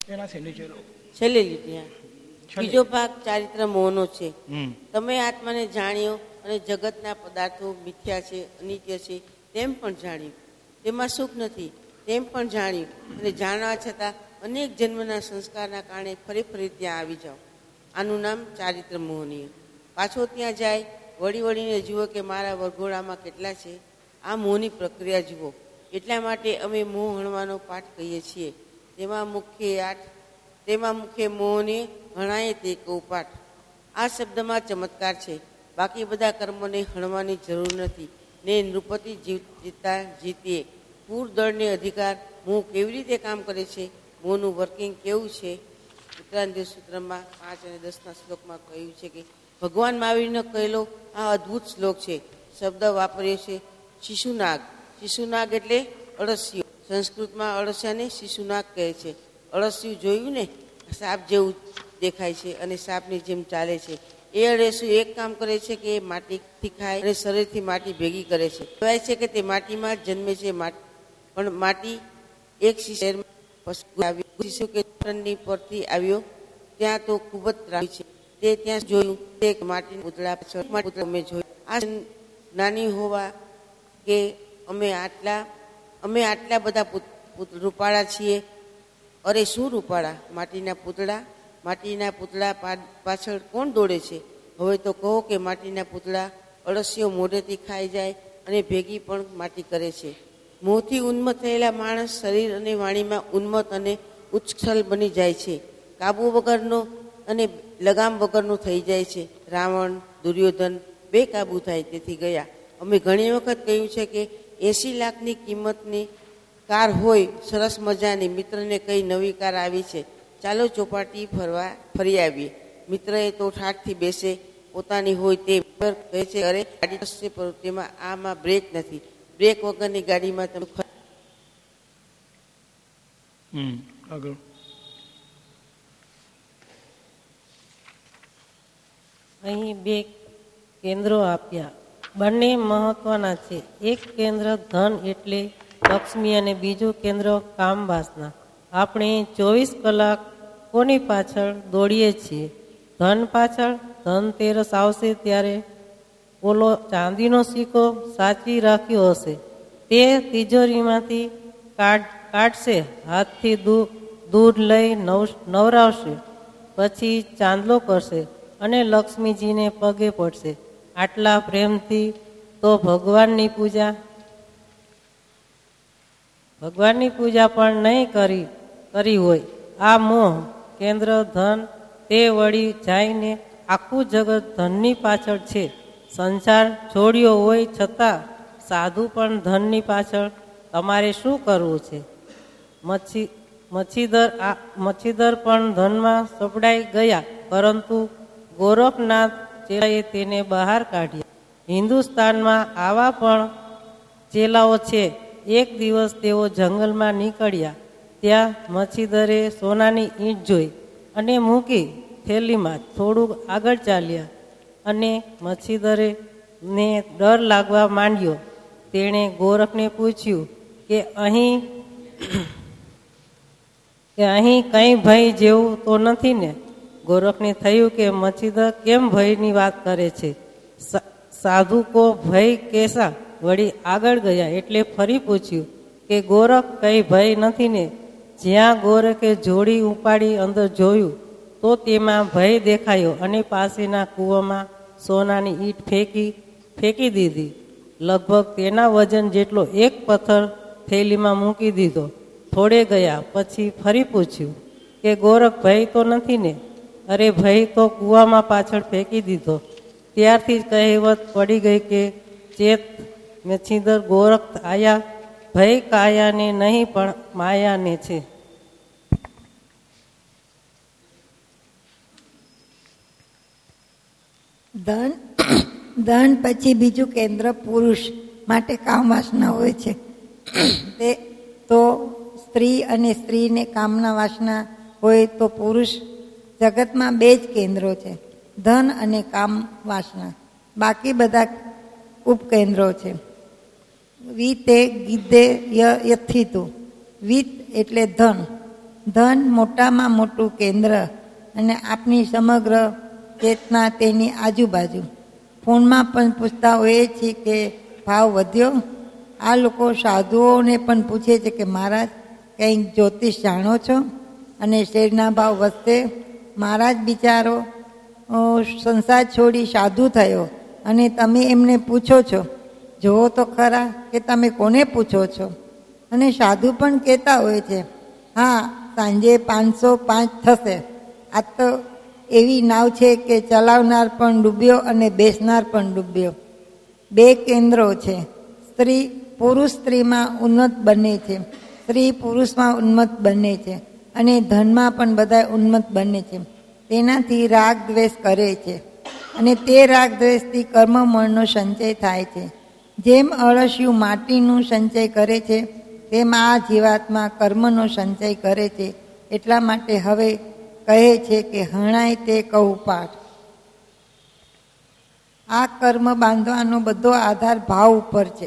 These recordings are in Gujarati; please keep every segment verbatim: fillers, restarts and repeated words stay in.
છેલ્લી લીટી. બીજો ભાગ ચારિત્ર મોહનો છે. તમે આત્માને જાણ્યો અને જગતના પદાર્થો મિથ્યા છે, અનિત્ય છે તેમ પણ જાણ્યું. તેમાં સુખ નથી તેમ પણ જાણ્યું. અને જાણવા છતાં અનેક જન્મના સંસ્કારના કારણે ફરી ફરી ત્યાં આવી જાઓ. આનું નામ ચારિત્ર મોહનીય. પાછો ત્યાં જાય, વળી વળીને જુઓ કે મારા વરઘોડામાં કેટલા છે. આ મોહની પ્રક્રિયા જુઓ. એટલા માટે અમે મોહ હણવાનો પાઠ કહીએ છીએ. તેમાં મુખ્ય આઠ તેમાં મુખ્ય મોહને હણાય તે કહું પાઠ. આ શબ્દમાં ચમત્કાર છે. બાકી બધા કર્મોને હણવાની જરૂર નથી. ને નૃપતિ જીતતા જીતીએ. પૂર દળને અધિકાર મોહ કેવી રીતે કામ કરે છે, મોહનું વર્કિંગ કેવું છે. ઉત્તરાંધ્ય સૂત્રમાં પાંચ અને દસના શ્લોકમાં કહ્યું છે કે ભગવાન મહાવીરનો કહેલો આ અદ્ભુત શ્લોક છે. શબ્દ વાપર્યો છે શિશુનાગ. શિશુનાગ એટલે અળસિયું. સંસ્કૃતમાં અળસિયાને શિશુનાગ કહે છે. અળસિયું જોયું ને, સાપ જેવું દેખાય છે અને સાપની જેમ ચાલે છે. એ અળસિયું એક કામ કરે છે કે એ માટીથી ખાય અને શરીરથી માટી ભેગી કરે છે. કહેવાય છે કે તે માટીમાં જ જન્મે છે. પણ માટી એક શિશુ કે પરથી આવ્યો ત્યાં તો ખૂબ જ ત્રાસ છે. તે ત્યાં જોયું તે માટીના પૂતળા અમે જોયું. આ નાની હોવા કે અમે આટલા અમે આટલા બધા રૂપાળા છીએ. અરે શું રૂપાળા? માટીના પૂતળા. માટીના પૂતળા પાછળ કોણ દોડે છે? હવે તો કહો કે માટીના પૂતળા અળસીઓ મોઢેથી ખાઈ જાય અને ભેગી પણ માટી કરે છે. મોહથી ઉન્મત્ત થયેલા માણસ શરીર અને વાણીમાં ઉન્મત્ત અને ઉચ્છલ બની જાય છે. કાબુ વગરનો અને લગામ વગરનો થઈ જાય છે. રાવણ, દુર્યોધન બે કાબુ થાય તેથી ગયા. અમે ઘણી વખત કહ્યું છે કે એંસી લાખની કિંમતની કાર હોય, સરસ મજાની. મિત્રને કઈ નવી કાર આવી છે, ચાલો ચોપાટી ફરવા ફરી આવીએ. મિત્ર એ તો ઠાઠથી બેસે, પોતાની હોય તે કહે છે અરે ગાડી છે તેમાં આમાં બ્રેક નથી. બ્રેક વગરની ગાડીમાં તમે આગળ અહીં બે કેન્દ્રો આપ્યા. બંને મહત્વના છે. એક કેન્દ્ર ધન એટલે લક્ષ્મી અને બીજું કેન્દ્ર કામ વાસના. આપણે ચોવીસ કલાક કોની પાછળ દોડીએ છીએ? ધન પાછળ. ધનતેરસ આવશે ત્યારે ઓલો ચાંદીનો સિક્કો સાચવી રાખ્યો હશે તે તિજોરીમાંથી કાઢ કાઢશે હાથથી દૂર લઈ નવ નવરાવશે પછી ચાંદલો કરશે અને લક્ષ્મીજીને પગે પડશે. આટલા પ્રેમથી તો ભગવાનની પૂજા ભગવાનની પૂજા પણ નહીં કરી કરી હોય. આ મોહ કેન્દ્ર ધન તે વળી જાયને આખું જગત ધનની પાછળ છે. સંસાર છોડ્યો હોય છતાં સાધુ પણ ધનની પાછળ. તમારે શું કરવું છે? મચ્છી મચ્છીદર આ મચ્છીદર પણ ધનમાં સપડાઈ ગયા, પરંતુ ગોરખનાથ ચેલાએ તેને બહાર કાઢ્યા. હિન્દુસ્તાનમાં આવા પણ ચેલાઓ છે. એક દિવસ તેઓ જંગલમાં નીકળ્યા. ત્યાં મચ્છીદરે સોનાની ઈંટ જોઈ અને મૂકી થેલીમાં થોડુંક આગળ ચાલ્યા અને મચ્છીદરે ને ડર લાગવા માંડ્યો. તેણે ગોરખને પૂછ્યું કે અહીં કે અહીં કંઈ ભય જેવું તો નથી ને? ગોરખને થયું કે મચ્છીદર કેમ ભયની વાત કરે છે? સાધુ કો ભય કેસા? વળી આગળ ગયા એટલે ફરી પૂછ્યું કે ગોરખ કંઈ ભય નથી ને? જ્યાં ગોરખે જોડી ઉપાડી અંદર જોયું તો તેમાં ભય દેખાયો અને પાસેના કૂવામાં સોનાની ઈંટ ફેંકી ફેંકી દીધી. લગભગ તેના વજન જેટલો એક પથ્થર થેલીમાં મૂકી દીધો. થોડે ગયા પછી ફરી પૂછ્યું કે ગોરખ ભય તો નથી ને? અરે ભય તો કૂવામાં પાછળ ફેંકી દીધો. ત્યારથી જ કહેવત પડી ગઈ કે ચેત મચ્છીદર ગોરખ આયા. ભય કાયાને નહીં પણ માયાને છે. ધન ધન પછી બીજું કેન્દ્ર પુરુષ માટે કામ વાસના હોય છે. તે તો સ્ત્રી અને સ્ત્રીને કામના વાસના હોય તો પુરુષ. જગતમાં બે જ કેન્દ્રો છે, ધન અને કામ વાસના. બાકી બધા ઉપકેન્દ્રો છે. વિતે ગીધે યથિતું. વિત એટલે ધન ધન મોટામાં મોટું કેન્દ્ર અને આપની સમગ્ર ચેતના તેની આજુબાજુ. ફોનમાં પણ પૂછતા હોઈએ છીએ કે ભાવ વધ્યો. આ લોકો સાધુઓને પણ પૂછે છે કે મહારાજ કંઈક જ્યોતિષ જાણો છો અને શેરના ભાવ વધશે. મહારાજ બિચારો સંસાર છોડી સાધુ થયો અને તમે એમને પૂછો છો. જુઓ તો ખરા કે તમે કોને પૂછો છો. અને સાધુ પણ કહેતા હોય છે હા સાંજે પાંચસો પાંચ થશે. આ તો એવી નાવ છે કે ચલાવનાર પણ ડૂબ્યો અને બેસનાર પણ ડૂબ્યો. બે કેન્દ્રો છે. સ્ત્રી પુરુષ સ્ત્રીમાં ઉન્નત બને છે, સ્ત્રી પુરુષમાં ઉન્નત બને છે અને ધનમાં પણ બધા ઉન્નત બને છે. તેનાથી રાગ દ્વેષ કરે છે અને તે રાગ દ્વેષથી કર્મ મળનો સંચય થાય છે. જેમ અળસિયું માટીનું સંચય કરે છે તેમ આ જીવાત્મા કર્મનો સંચય કરે છે. એટલા માટે હવે કહે છે કે હણાય તે કહું પાઠ. આ કર્મ બાંધવાનો બધો આધાર ભાવ ઉપર છે.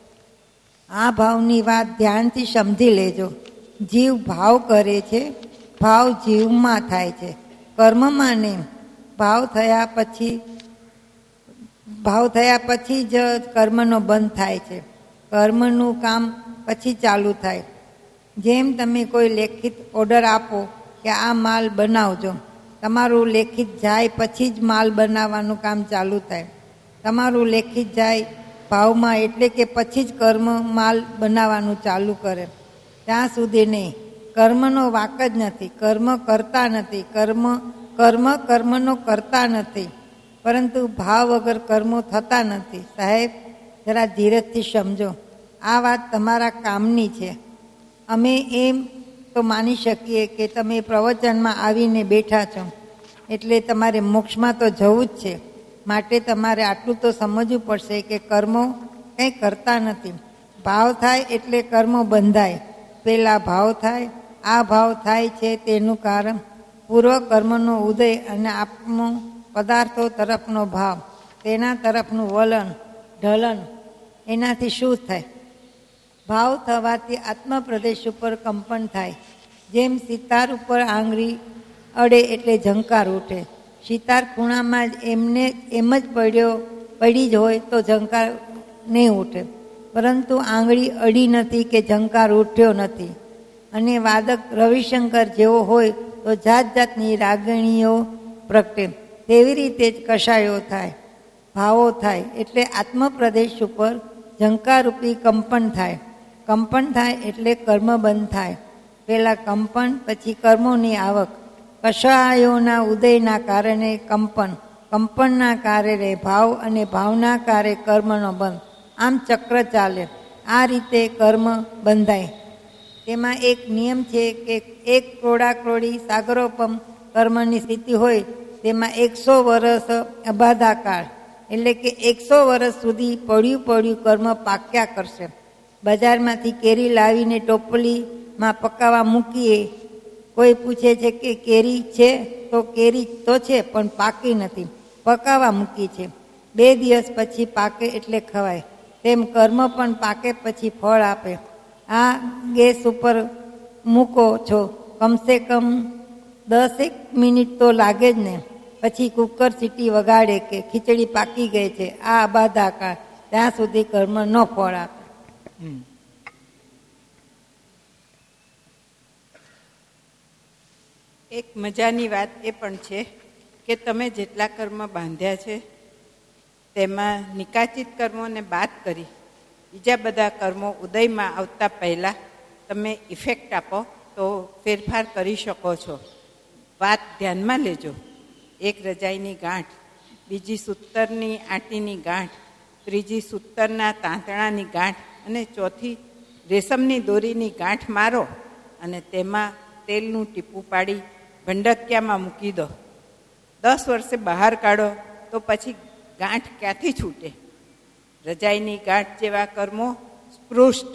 આ ભાવની વાત ધ્યાનથી સમજી લેજો. જીવ ભાવ કરે છે, ભાવ જીવમાં થાય છે, કર્મમાં નહીં. ભાવ થયા પછી ભાવ થયા પછી જ કર્મનો બંધ થાય છે. કર્મનું કામ પછી ચાલુ થાય. જેમ તમે કોઈ લેખિત ઓર્ડર આપો કે આ માલ બનાવજો, તમારું લેખિત જાય પછી જ માલ બનાવવાનું કામ ચાલુ થાય. તમારું લેખિત જાય ભાવમાં એટલે કે પછી જ કર્મ માલ બનાવવાનું ચાલુ કરે. ત્યાં સુધી નહીં. કર્મનો વાક જ નથી. કર્મ કરતા નથી. કર્મ કર્મ કર્મનો કરતા નથી. પરંતુ ભાવ વગર કર્મો થતા નથી. સાહેબ જરા ધીરજથી સમજો. આ વાત તમારા કામની છે. અમે એમ તો માની શકીએ કે તમે પ્રવચનમાં આવીને બેઠા છો એટલે તમારે મોક્ષમાં તો જવું જ છે. માટે તમારે આટલું તો સમજવું પડશે કે કર્મો કંઈ કરતા નથી. ભાવ થાય એટલે કર્મો બંધાય. પહેલાં ભાવ થાય. આ ભાવ થાય છે તેનું કારણ પૂર્વ કર્મનો ઉદય અને આપનો પદાર્થો તરફનો ભાવ, તેના તરફનું વલણ ઢલન. એનાથી શું થાય? ભાવ થવાથી આત્મપ્રદેશ ઉપર કંપન થાય. જેમ સિતાર ઉપર આંગળી અડે એટલે ઝંકાર ઉઠે. સિતાર ખૂણામાં જ એમને એમ જ પડ્યો પડી જ હોય તો ઝંકાર નહીં ઉઠે. પરંતુ આંગળી અડી નથી કે ઝંકાર ઉઠ્યો નથી. અને વાદક રવિશંકર જેવો હોય તો જાત જાતની રાગણીઓ પ્રગટે. તેવી રીતે જ કશાયો થાય, ભાવો થાય એટલે આત્મપ્રદેશ ઉપર ઝંકારરૂપી કંપન થાય. કંપન થાય એટલે કર્મ બંધ થાય. પહેલાં કંપન પછી કર્મોની આવક. કશાયોના ઉદયના કારણે કંપન, કંપનના કારણે ભાવ અને ભાવના કારણે કર્મનો બંધ. આમ ચક્ર ચાલે. આ રીતે કર્મ બંધાય. તેમાં એક નિયમ છે કે એક ક્રોડા ક્રોડી સાગરોપમ કર્મની સ્થિતિ હોય તેમાં એકસો વર્ષ અબાધાકાળ એટલે કે એકસો વર્ષ સુધી પડ્યું પડ્યું કર્મ પાક્યા કરશે. બજારમાંથી કેરી લાવીને ટોપલીમાં પકાવવા મૂકીએ. કોઈ પૂછે છે કે કેરી છે તો કેરી તો છે પણ પાકી નથી, પકાવવા મૂકી છે. બે દિવસ પછી પાકે એટલે ખવાય. તેમ કર્મ પણ પાકે પછી ફળ આપે. આ ગેસ ઉપર મૂકો છો કમસે કમ દસેક મિનિટ તો લાગે જ ને. પછી કુકર સીટી વગાડે કે ખીચડી પાકી ગઈ છે. આ અબાધાકાળ. ત્યાં સુધી કર્મ ન ફળ આપે. એક મજાની વાત એ પણ છે કે તમે જેટલા કર્મ બાંધ્યા છે તેમાં નિકાચિત કર્મોને બાદ કરી બીજા બધા કર્મો ઉદયમાં આવતા પહેલાં તમે ઇફેક્ટ આપો તો ફેરફાર કરી શકો છો. વાત ધ્યાનમાં લેજો. એક રજાઈની ગાંઠ, બીજી સૂતરની આંટીની ગાંઠ, ત્રીજી સૂતરના તાંતણાની ગાંઠ અને ચોથી રેશમની દોરીની ગાંઠ મારો અને તેમાં તેલનું ટીપું પાડી ભંડકિયામાં મૂકી દો. દસ વર્ષે બહાર કાઢો તો પછી ગાંઠ ક્યાંથી છૂટે? રજાઈની ગાંઠ જેવા કર્મો સ્પૃષ્ટ,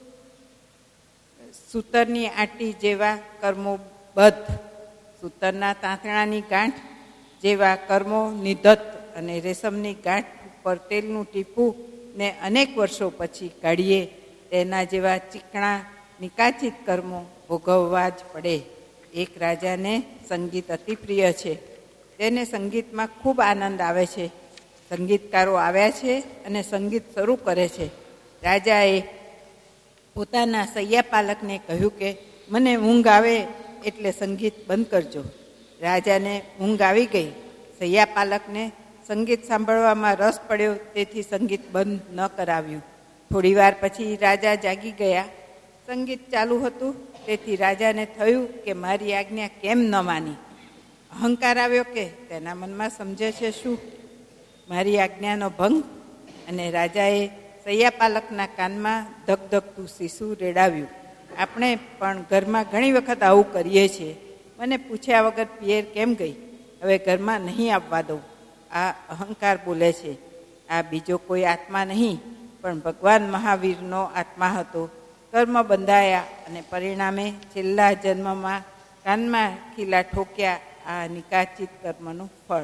સૂતરની આંટી જેવા કર્મો બદ્ધ, સૂતરના તાંતણાની ગાંઠ જેવા કર્મો નિધત્ત અને રેશમની ગાંઠ ઉપર તેલનું ટીપું ને અનેક વર્ષો પછી કાઢીએ તેના જેવા ચીકણા નિકાચિત કર્મો ભોગવવા જ પડે. એક રાજાને સંગીત અતિ પ્રિય છે. તેને સંગીતમાં ખૂબ આનંદ આવે છે. સંગીતકારો આવ્યા છે અને સંગીત શરૂ કરે છે. રાજાએ પોતાના સૈયાપાલકને કહ્યું કે મને ઊંઘ આવે એટલે સંગીત બંધ કરજો. રાજાને ઊંઘ આવી ગઈ. સૈયાપાલકને સંગીત સાંભળવામાં રસ પડ્યો, તેથી સંગીત બંધ ન કરાવ્યું. થોડી વાર પછી રાજા જાગી ગયા. સંગીત ચાલુ હતું, તેથી રાજાને થયું કે મારી આજ્ઞા કેમ ન માની. અહંકાર આવ્યો કે તેના મનમાં સમજે છે શું મારી આજ્ઞાનો ભંગ. અને રાજાએ સૈયાપાલકના કાનમાં ધગધગતું શીશું રેડાવ્યું. આપણે પણ ઘરમાં ઘણી વખત આવું કરીએ છીએ. મને પૂછ્યા વગર પિયર કેમ ગઈ, હવે ઘરમાં નહીં આવવા દઉં. આ અહંકાર બોલે છે. આ બીજો કોઈ આત્મા નહીં, પણ ભગવાન મહાવીરનો આત્મા હતો. કર્મ બંધાયા અને પરિણામે છેલ્લા જન્મમાં કાનમાં ખીલા ઠોક્યા. આ નિકાચિત કર્મનું ફળ.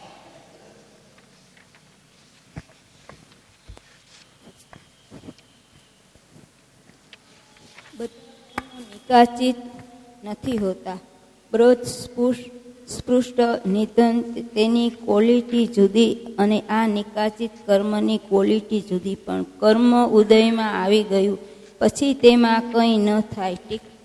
નિકાચિત નથી હોતા. બ્રોધ સ્પૃષ્ટ નિધન તેની ક્વોલિટી જુદી અને આ નિકાચિત કર્મની ક્વોલિટી જુદી. પણ કર્મ ઉદયમાં આવી ગયું પછી તેમાં કંઈ ન થાય.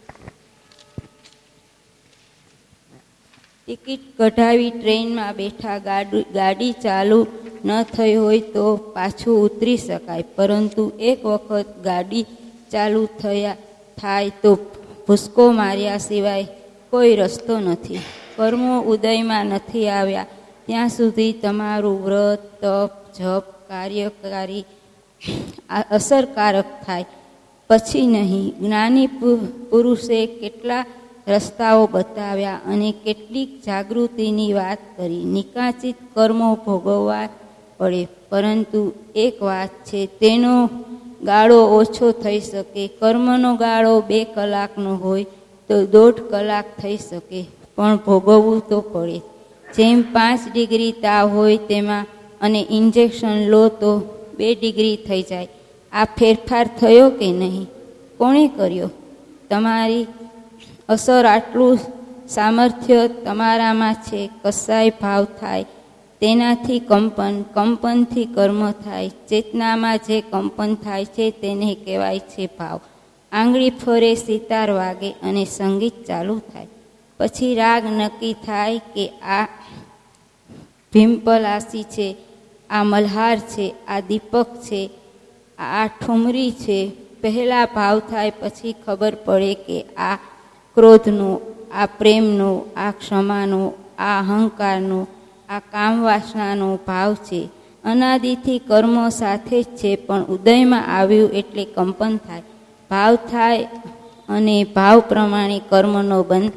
ટિકિટ કઢાવી ટ્રેનમાં બેઠા, ગાડી ગાડી ચાલુ ન થઈ હોય તો પાછું ઉતરી શકાય, પરંતુ એક વખત ગાડી ચાલુ થયા થાય તો ભૂસકો માર્યા સિવાય કોઈ રસ્તો નથી. કર્મો ઉદયમાં નથી આવ્યા ત્યાં સુધી તમારું વ્રત, તપ, જપ કાર્યકારી અસરકારક થાય, પછી નહીં. જ્ઞાની પુરુષે કેટલા રસ્તાઓ બતાવ્યા અને કેટલીક જાગૃતિની વાત કરી. નિકાચિત કર્મો ભોગવવા પડે, પરંતુ એક વાત છે, તેનો ગાળો ઓછો થઈ શકે. કર્મનો ગાળો બે કલાકનો હોય તો દોઢ કલાક થઈ શકે, પણ ભોગવવું તો પડે. જેમ પાંચ ડિગ્રી તાવ હોય તેમાં અને ઇન્જેક્શન લો તો બે ડિગ્રી થઈ જાય. આ ફેરફાર થયો કે નહીં? કોણે કર્યો? તમારી અસર આટલું સામર્થ્ય તમારામાં છે. કસાય ભાવ થાય તેનાથી કંપન, કંપનથી કર્મ થાય. ચેતનામાં જે કંપન થાય છે તેને કહેવાય છે ભાવ. આંગળી ફરે, સિતાર વાગે અને સંગીત ચાલુ થાય. પછી રાગ નક્કી થાય કે આ ભીમપલાસી છે, આ મલ્હાર છે, આ દીપક છે, આ ઠુમરી છે. પહેલા ભાવ થાય, પછી ખબર પડે કે આ ક્રોધનો, આ પ્રેમનો, આ ક્ષમાનો, આ અહંકારનો, આ કામવાસનાનો ભાવ છે. અનાદિથી કર્મો સાથે જ છે, પણ ઉદયમાં આવ્યું એટલે કંપન થાય, ભાવ થાય અને ભાવ પ્રમાણે કર્મનો બંધ.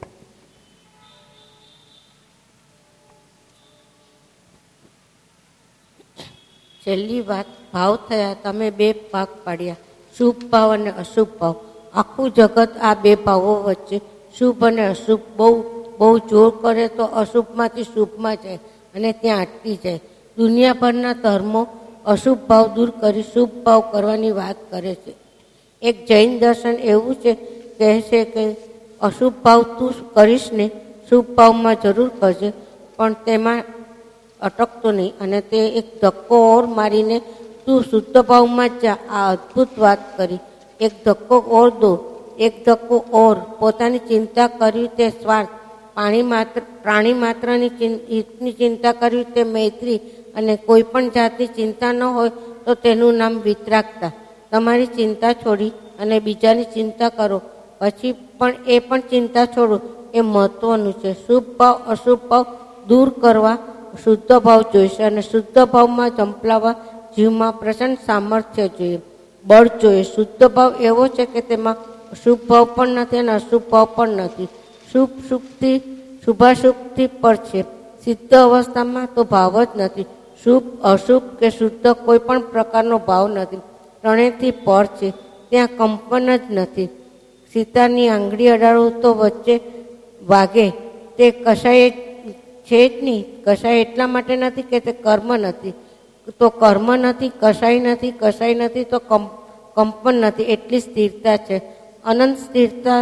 છેલ્લી વાત, ભાવ થયા. તમે બે ભાગ પાડ્યા, શુભ ભાવ અને અશુભ ભાવ. આખું જગત આ બે ભાવો વચ્ચે શુભ અને અશુભ બહુ બહુ જોર કરે તો અશુભમાંથી શુભમાં જાય અને ત્યાં અટકી જાય. દુનિયાભરના ધર્મો અશુભ ભાવ દૂર કરી શુભ ભાવ કરવાની વાત કરે છે. એક જૈન દર્શન એવું છે, કહે છે કે અશુભ ભાવ તું કરીશ ને, શુભ ભાવમાં જરૂર કરજે, પણ તેમાં અટકતો નહીં. અને તે એક ધક્કો ઓર મારીને તું શુદ્ધ ભાવમાં જ જા. આ અદ્ભુત વાત કરી. એક ધક્કો ઓર દો, એક ધક્કો ઓર. પોતાની ચિંતા કરવી તે સ્વાર્થ, પાણી માત્ર પ્રાણી માત્રની હિતની ચિંતા કરવી તે મૈત્રી, અને કોઈ પણ જાતની ચિંતા ન હોય તો તેનું નામ વિતરાગતા. તમારી ચિંતા છોડી અને બીજાની ચિંતા કરો, પછી પણ એ પણ ચિંતા છોડો, એ મહત્વનું છે. શુભ ભાવ અશુભ ભાવ દૂર કરવા શુદ્ધ ભાવ જોઈશે, અને શુદ્ધ ભાવમાં ઝંપલાવા જીવમાં પ્રચંડ સામર્થ્ય જોઈએ, બળ જોઈએ. શુદ્ધ ભાવ એવો છે કે તેમાં શુભ ભાવ પણ નથી અને અશુભ ભાવ પણ નથી. શુભ શુભથી શુભાશુભથી પર છે. સિદ્ધ અવસ્થામાં તો ભાવ જ નથી. શુભ અશુભ કે શુદ્ધ કોઈ પણ પ્રકારનો ભાવ નથી, ત્રણેયથી પર છે. ત્યાં કંપન જ નથી. સીતાની આંગળી અડાડું તો વચ્ચે વાગે, તે કશાય છે જ નહીં. કશાય એટલા માટે નથી કે તે કર્મ નથી, તો કર્મ નથી, કશાય નથી, કશાય નથી તો કંપન નથી. એટલી સ્થિરતા છે. અનંત સ્થિરતા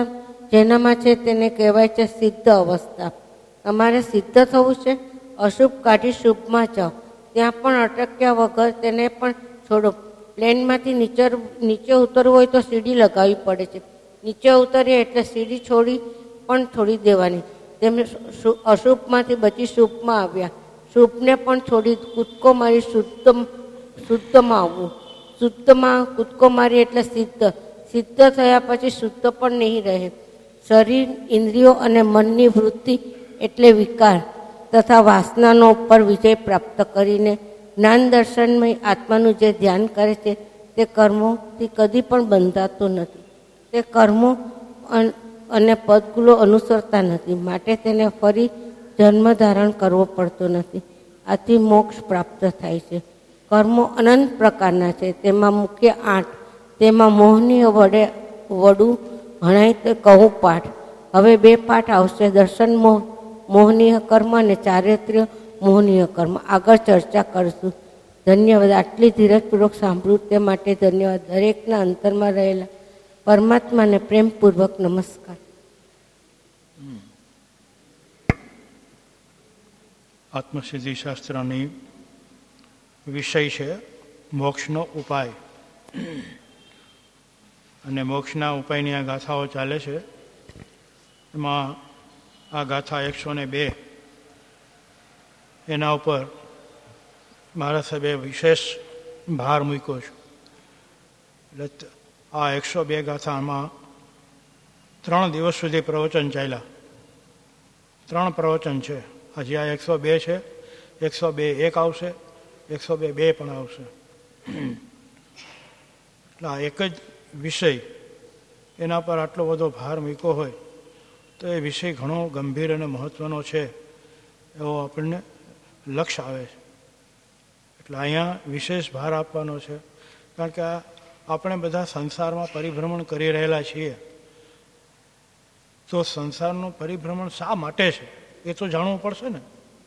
જેનામાં છે તેને કહેવાય છે સિદ્ધ અવસ્થા. તમારે સિદ્ધ થવું છે, અશુભ કાઢી શુભમાં જાઓ. ત્યાં પણ અટક્યા વગર તેને પણ છોડો. પ્લેનમાંથી નીચે નીચે ઉતરવું હોય તો સીડી લગાવવી પડે છે. નીચે ઉતરીએ એટલે સીડી છોડી પણ છોડી દેવાની. તેમ અશુભમાંથી બચી શુભમાં આવ્યા. શુભને પણ છોડી કૂદકો મારી શુદ્ધ શુદ્ધમાં આવવું. શુદ્ધમાં કૂદકો મારી એટલે સિદ્ધ. સિદ્ધ થયા પછી શુદ્ધ પણ નહીં રહે. શરીર, ઇન્દ્રિયો અને મનની વૃત્તિ એટલે વિકાર તથા વાસનાનો ઉપર વિજય પ્રાપ્ત કરીને જ્ઞાન દર્શનમય આત્માનું જે ધ્યાન કરે છે તે કર્મોથી કદી પણ બંધાતો નથી. તે કર્મો અને પદગુલો અનુસરતા નથી, માટે તેને ફરી જન્મ ધારણ કરવો પડતો નથી. આથી મોક્ષ પ્રાપ્ત થાય છે. કર્મો અનંત પ્રકારના છે, તેમાં મુખ્ય આઠ. તેમાં મોહનીય વડે વડું ભણાય તે કહું પાઠ. હવે બે પાઠ આવશે, દર્શન મોહ મોહનીય કર્મ અને ચારિત્ર્ય મોહનીય કર્મ. આગળ ચર્ચા કરશું. ધન્યવાદ. આટલી ધીરજપૂર્વક સાંભળ્યું તે માટે ધન્યવાદ. દરેકના અંતરમાં રહેલા પરમાત્માને પ્રેમપૂર્વક નમસ્કાર. આત્મસિદ્ધિ શાસ્ત્રની વિષય છે મોક્ષનો ઉપાય, અને મોક્ષના ઉપાયની આ ગાથાઓ ચાલે છે. એમાં આ ગાથા એકસો ને બે એના ઉપર મારા સાહેબે વિશેષ ભાર મૂક્યો છે. એટલે આ એકસો બે ગાથામાં ત્રણ દિવસ સુધી પ્રવચન ચાલ્યા. ત્રણ પ્રવચન છે. હજી આ એકસો બે છે, એકસો બે એક આવશે, એકસો બે બે પણ આવશે. એટલે આ એક જ વિષય એના પર આટલો બધો ભાર મૂક્યો હોય તો એ વિષય ઘણો ગંભીર અને મહત્ત્વનો છે એવો આપણને લક્ષ્ય આવે છે. એટલે અહીંયા વિશેષ ભાર આપવાનો છે, કારણ કે આપણે બધા સંસારમાં પરિભ્રમણ કરી રહેલા છીએ. તો સંસારનું પરિભ્રમણ શા માટે છે એ તો જાણવું પડશે ને.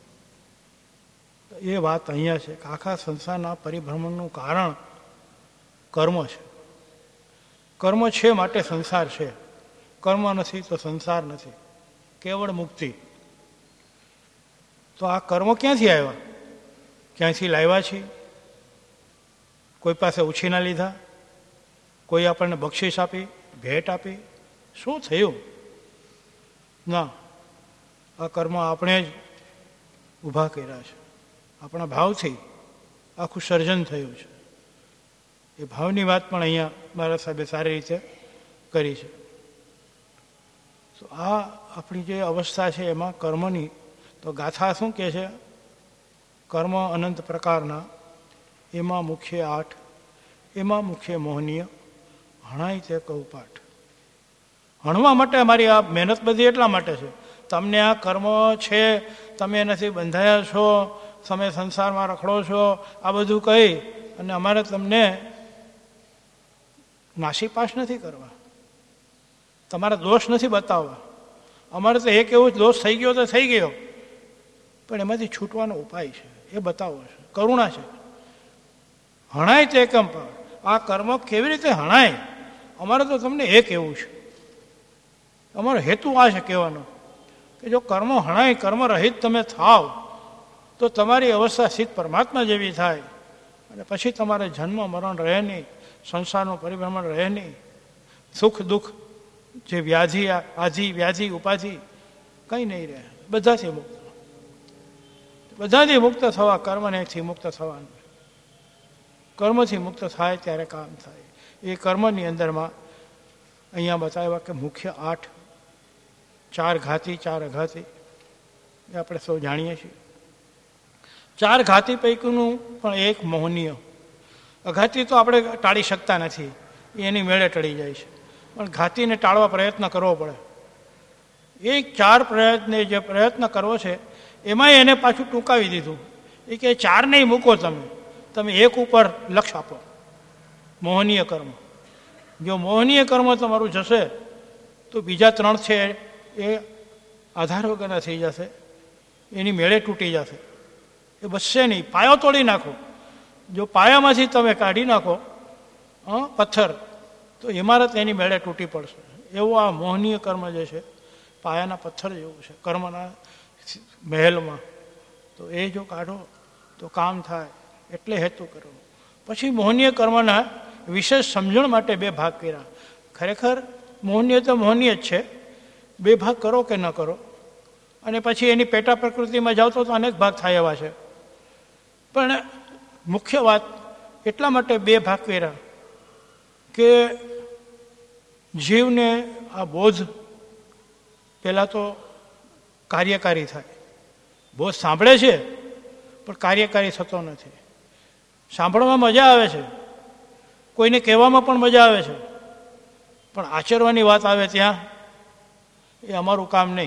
એ વાત અહીંયા છે કે આખા સંસારના પરિભ્રમણનું કારણ કર્મ છે. કર્મ છે માટે સંસાર છે. કર્મ નથી તો સંસાર નથી, કેવળ મુક્તિ. તો આ કર્મ ક્યાંથી આવ્યા? ક્યાંથી લાવ્યા છીએ? કોઈ પાસે ઉછીના લીધા? કોઈ આપણને બક્ષિસ આપી, ભેટ આપી? શું થયું? ના, આ કર્મ આપણે જ ઊભા કર્યા છે. આપણા ભાવથી આખું સર્જન થયું છે. એ ભાવની વાત પણ અહીંયા મારા સાહેબે સારી રીતે કરી છે. તો આ આપણી જે અવસ્થા છે એમાં કર્મની તો ગાથા શું કહે છે? કર્મ અનંત પ્રકારના, એમાં મુખ્ય આઠ, એમાં મુખ્ય મોહનીય, હણાય તે કહું પાઠ. હણવા માટે અમારી આ મહેનત બધી એટલા માટે છે. તમને આ કર્મ છે, તમે એનાથી બંધાયા છો, તમે સંસારમાં રખડો છો, આ બધું કહી અને અમારે તમને નાસીપાસ નથી કરવા, તમારા દોષ નથી બતાવવા. અમારે તો એક એવું દોષ થઈ ગયો તો થઈ ગયો, પણ એમાંથી છૂટવાનો ઉપાય છે એ બતાવવો છે. કરુણા છે. હણાય તે કેમ પણ આ કર્મ કેવી રીતે હણાય, અમારે તો તમને એ કહેવું છે. અમારો હેતુ આ છે કહેવાનો કે જો કર્મ હણાય, કર્મ રહિત તમે થાવ તો તમારી અવસ્થા સિદ્ધ પરમાત્મા જેવી થાય, અને પછી તમારે જન્મ મરણ રહે નહીં, સંસારનું પરિભ્રમણ રહે નહીં, સુખ દુઃખ જે વ્યાધિ આધિ વ્યાધિ ઉપાધિ કંઈ નહીં રહે. બધાથી મુક્ત, બધાથી મુક્ત થવા, કર્મનેથી મુક્ત થવાનું. કર્મથી મુક્ત થાય ત્યારે કામ થાય. એ કર્મની અંદરમાં અહીંયા બતાવ્યા કે મુખ્ય આઠ, ચાર ઘાતી, ચાર અઘાતી, એ આપણે સૌ જાણીએ છીએ. ચાર ઘાતી પૈકીનું પણ એક મોહનીય. અઘાતી તો આપણે ટાળી શકતા નથી, એની મેળે ટળી જાય છે, પણ ઘાતીને ટાળવા પ્રયત્ન કરવો પડે. એક ચાર પ્રયત્ન જે પ્રયત્ન કરવો છે એમાંય એને પાછું ટૂંકાવી દીધું. એ કે ચાર નહીં મૂકો, તમે તમે એક ઉપર લક્ષ આપો, મોહનીય કર્મ. જો મોહનીય કર્મ તમારું જશે તો બીજા ત્રણ છે એ આધાર વગરના થઈ જશે, એની મેળે તૂટી જશે, એ બસશે નહીં. પાયો તોડી નાખો. જો પાયામાંથી તમે કાઢી નાખો પથ્થર તો ઇમારત એની મેળે તૂટી પડશે. એવું આ મોહનીય કર્મ જે છે પાયાના પથ્થર જેવું છે કર્મના મહેલમાં. તો એ જો કાઢો તો કામ થાય, એટલે હેતુ કરવો. પછી મોહનીય કર્મના વિશેષ સમજણ માટે બે ભાગ કર્યા. ખરેખર મોહનીય તો મોહનીય જ છે, બે ભાગ કરો કે ન કરો. અને પછી એની પેટા પ્રકૃતિમાં જાઓ તો અનેક ભાગ થાય એવા છે. પણ મુખ્ય વાત એટલા માટે બે ભાગ કર્યા કે જીવને આ બોધ પહેલાં તો કાર્યકારી થાય. બોધ સાંભળે છે પણ કાર્યકારી થતો નથી. સાંભળવામાં મજા આવે છે, કોઈને કહેવામાં પણ મજા આવે છે, પણ આચરવાની વાત આવે ત્યાં એ અમારું કામ નહીં.